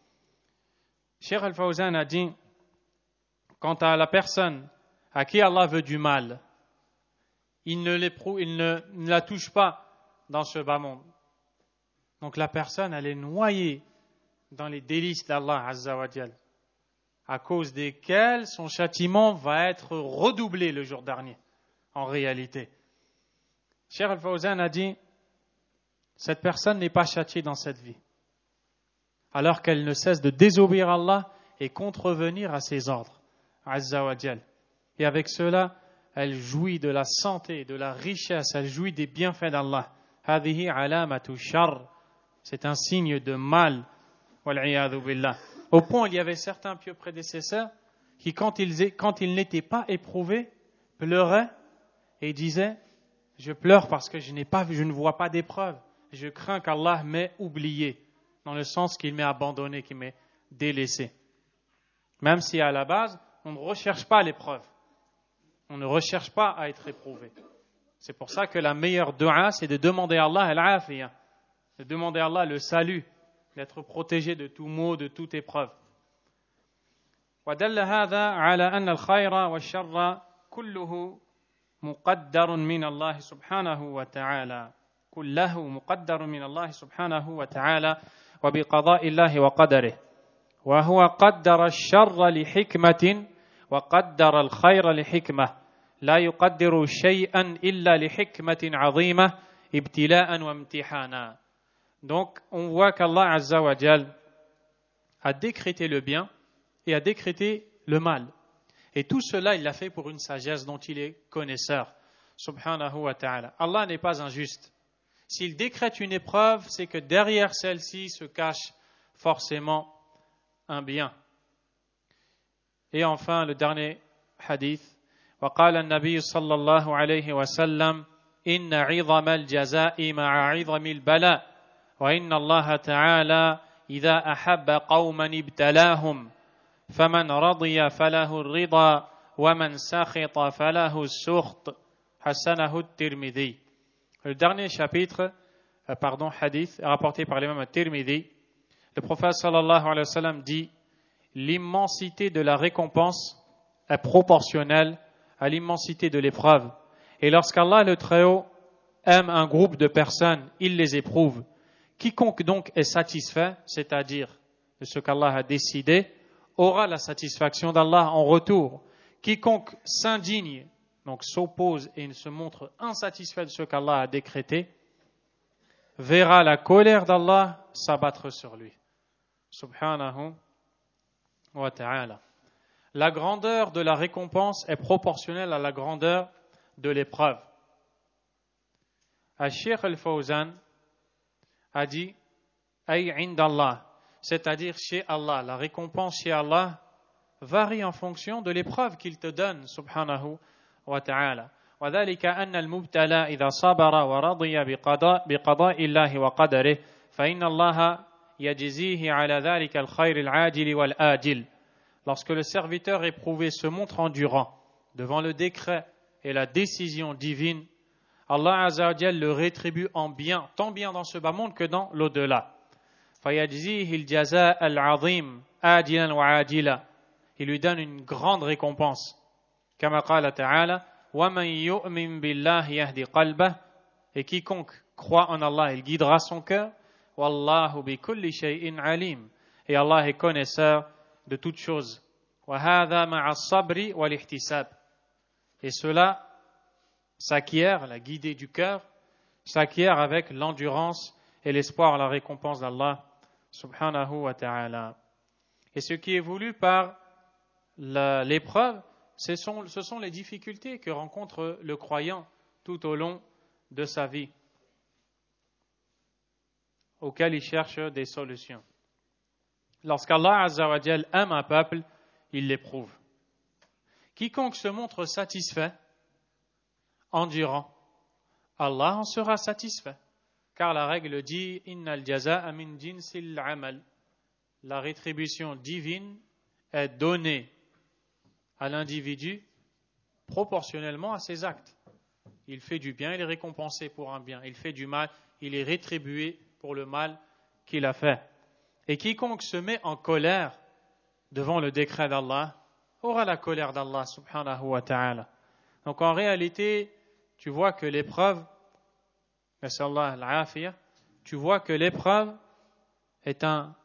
Cheikh Al-Fawzan a dit, quant à la personne à qui Allah veut du mal, il ne la touche pas dans ce bas monde. Donc la personne, elle est noyée dans les délices d'Allah Azza wa Jal, à cause desquels son châtiment va être redoublé le jour dernier, en réalité. Cheikh Al-Fawzan a dit, cette personne n'est pas châtiée dans cette vie, alors qu'elle ne cesse de désobéir à Allah et contrevenir à ses ordres, Azza wa Jal. Et avec cela, elle jouit de la santé, de la richesse, elle jouit des bienfaits d'Allah. Hadihi alamatu shar, c'est un signe de mal. Au point, il y avait certains pieux prédécesseurs qui, quand ils n'étaient pas éprouvés, pleuraient et disaient, je pleure parce que je ne vois pas d'épreuve. Je crains qu'Allah m'ait oublié, dans le sens qu'il m'ait abandonné, qu'il m'ait délaissé. Même si à la base, on ne recherche pas l'épreuve. On ne recherche pas à être éprouvé. C'est pour ça que la meilleure dua, c'est de demander à Allah al-afiyah, de demander à Allah le salut, d'être protégé de tout maux, de toute épreuve. ودل هذا على أن الخير والشر كله مقدر من الله سبحانه وتعالى كله مقدر من الله سبحانه وتعالى وبقضاء الله وقدره وهو قدر الشر لحكمة وقدر الخير لحكمة لا يقدر شيئا إلا لحكمة عظيمة ابتلاء وامتحانا. Donc on voit qu'Allah Azza wa Jal a décrété le bien et a décrété le mal. Et tout cela, il l'a fait pour une sagesse dont il est connaisseur. Subhanahu wa ta'ala. Allah n'est pas injuste. S'il décrète une épreuve, c'est que derrière celle-ci se cache forcément un bien. Et enfin, le dernier hadith. وقال النبي صلى الله عليه وسلم إن عظم الجزاء مع عظم البلاء وإن الله تعالى إذا أحب قوما ابتلاهم فمن رضي فله الرضا ومن سخط فله السخط حسنه الترمذي. Le dernier chapitre, hadith, rapporté par l'imam al-Tirmidhi, le prophète sallallahu alayhi wa sallam dit: l'immensité de la récompense est proportionnelle à l'immensité de l'épreuve. Et lorsqu'Allah le Très-Haut aime un groupe de personnes, il les éprouve. Quiconque donc est satisfait, c'est-à-dire de ce qu'Allah a décidé, aura la satisfaction d'Allah en retour. Quiconque s'indigne, donc s'oppose et se montre insatisfait de ce qu'Allah a décrété, verra la colère d'Allah s'abattre sur lui. Subhanahu wa ta'ala. La grandeur de la récompense est proportionnelle à la grandeur de l'épreuve. Al-Sheikh al-Fawzan a dit Ay indallah, c'est-à-dire chez Allah. La récompense chez Allah varie en fonction de l'épreuve qu'il te donne, subhanahu wa ta'ala. وذلك أن المبتلى إذا صبر ورضي بقضاء الله وقدره فإن الله يجزيه على ذلك الخير العاجل والآجل. Lorsque le serviteur éprouvé se montre endurant devant le décret et la décision divine, Allah Azza wa Jal le rétribue en bien, tant bien dans ce bas monde que dans l'au-delà. فَيَجْزِيهِ الْجَزَاءَ الْعَظِيمَ آجِلًا وَعَاجِلًا. Il lui donne une grande récompense. كما قال تعالى وَمَنْ يُؤْمِنْ بِاللَّهِ يَهْدِ قَلْبَهُ. Et quiconque croit en Allah, il guidera son cœur. وَاللَّهُ بِكُلِّ شَيْءٍ عَلِيمٌ. Et Allah est connaisseur de toutes choses. وَهَذَا مَعَ الصَّبْرِ وَالِاحْتِسَابِ. Et cela s'acquiert, la guidée du cœur, s'acquiert avec l'endurance et l'espoir à la récompense d'Allah subhanahu wa ta'ala. Et ce qui est voulu par l'épreuve, ce sont les difficultés que rencontre le croyant tout au long de sa vie, auxquelles il cherche des solutions. Lorsqu'Allah Azza wa Jal aime un peuple, il l'éprouve. Quiconque se montre satisfait, endurant, Allah en sera satisfait. Car la règle dit Innal jaza'a min jinsil amal. La rétribution divine est donnée à l'individu proportionnellement à ses actes. Il fait du bien, il est récompensé pour un bien. Il fait du mal, il est rétribué pour le mal qu'il a fait. Et quiconque se met en colère devant le décret d'Allah aura la colère d'Allah subhanahu wa ta'ala. Donc en réalité, tu vois que l'épreuve, tu vois que l'épreuve est un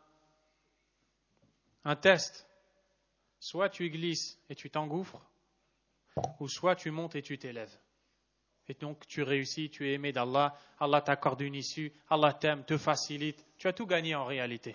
test. Soit tu glisses et tu t'engouffres, ou soit tu montes et tu t'élèves. Et donc tu réussis, tu es aimé d'Allah, Allah t'accorde une issue, Allah t'aime, te facilite, tu as tout gagné en réalité.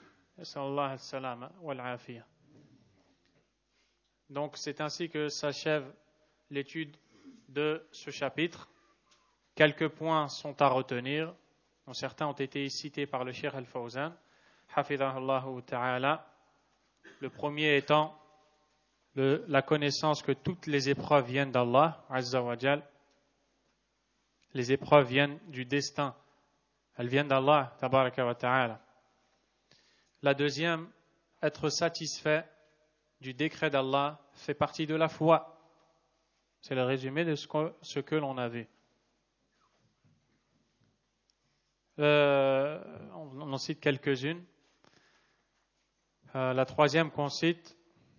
Donc c'est ainsi que s'achève l'étude de ce chapitre. Quelques points sont à retenir, dont certains ont été cités par le Cheikh Al-Fawzan, hafidhahullahu ta'ala. Le premier étant la connaissance que toutes les épreuves viennent d'Allah, Azza wa Jal. Les épreuves viennent du destin. Elles viennent d'Allah, tabaraka wa ta'ala. La deuxième, être satisfait du décret d'Allah fait partie de la foi. C'est le résumé de ce que l'on a vu. on en cite quelques-unes. La troisième qu'on cite,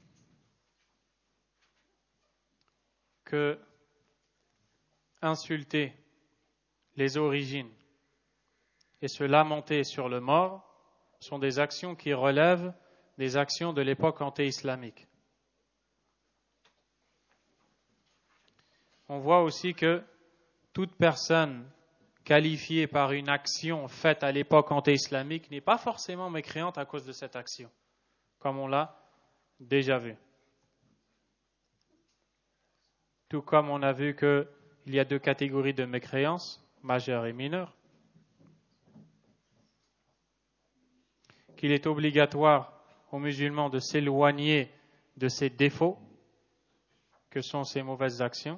que insulter les origines et se lamenter sur le mort sont des actions qui relèvent des actions de l'époque anté-islamique. On voit aussi que toute personne qualifiée par une action faite à l'époque anté-islamique n'est pas forcément mécréante à cause de cette action, comme on l'a déjà vu. Tout comme on a vu qu'il y a deux catégories de mécréance, majeure et mineure, qu'il est obligatoire aux musulmans de s'éloigner de ces défauts que sont ces mauvaises actions,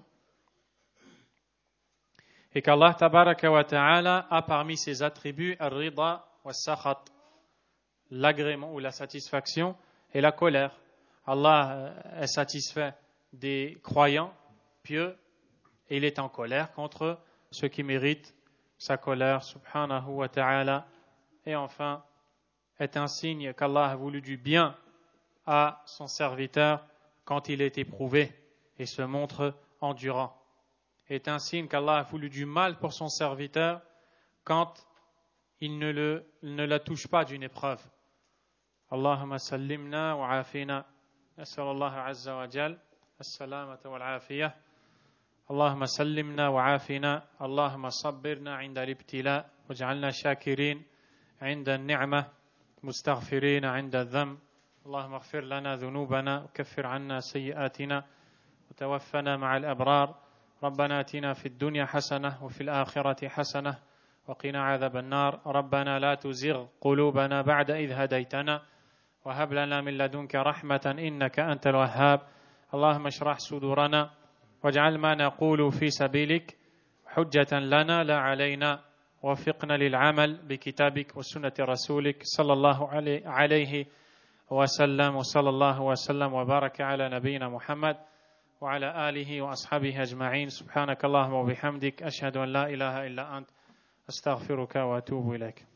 et qu'Allah tabaraka wa ta'ala a parmi ses attributs ar-rida wa sakhat, l'agrément ou la satisfaction et la colère. Allah est satisfait des croyants pieux et il est en colère contre ceux qui méritent sa colère, subhanahu wa ta'ala. Et enfin, est un signe qu'Allah a voulu du bien à son serviteur quand il est éprouvé et se montre endurant. Est un signe qu'Allah a voulu du mal pour son serviteur quand il ne la touche pas d'une épreuve. Allahumma sallimna wa afina. Nas'alallahu azza wa jal as-salamata wal afiyah. Allahumma sallimna wa afina. Allahumma sabbirna 'inda al-ibtila waj'alna shakirin 'inda an-ni'mah mustaghfirin 'inda adh-dhanb. Allahumma ighfir lana dhunubana wa kaffir 'anna sayyi'atina wa tawaffana ma'al abrar. ربنا آتنا في الدنيا حسنة وفي الآخرة حسنة وقنا عذاب النار ربنا لا تزغ قلوبنا بعد إذ هديتنا وهب لنا من لدنك رحمة إنك أنت الوهاب اللهم اشرح صدورنا واجعل ما نقول في سبيلك حجة لنا لا علينا ووفقنا للعمل بكتابك وسنة رسولك صلى الله عليه وسلم وصلى الله وسلم وبارك على نبينا محمد وعلى آله وأصحابه أجمعين سبحانك اللهم وبحمدك أشهد أن لا إله إلا أنت أستغفرك وأتوب إليك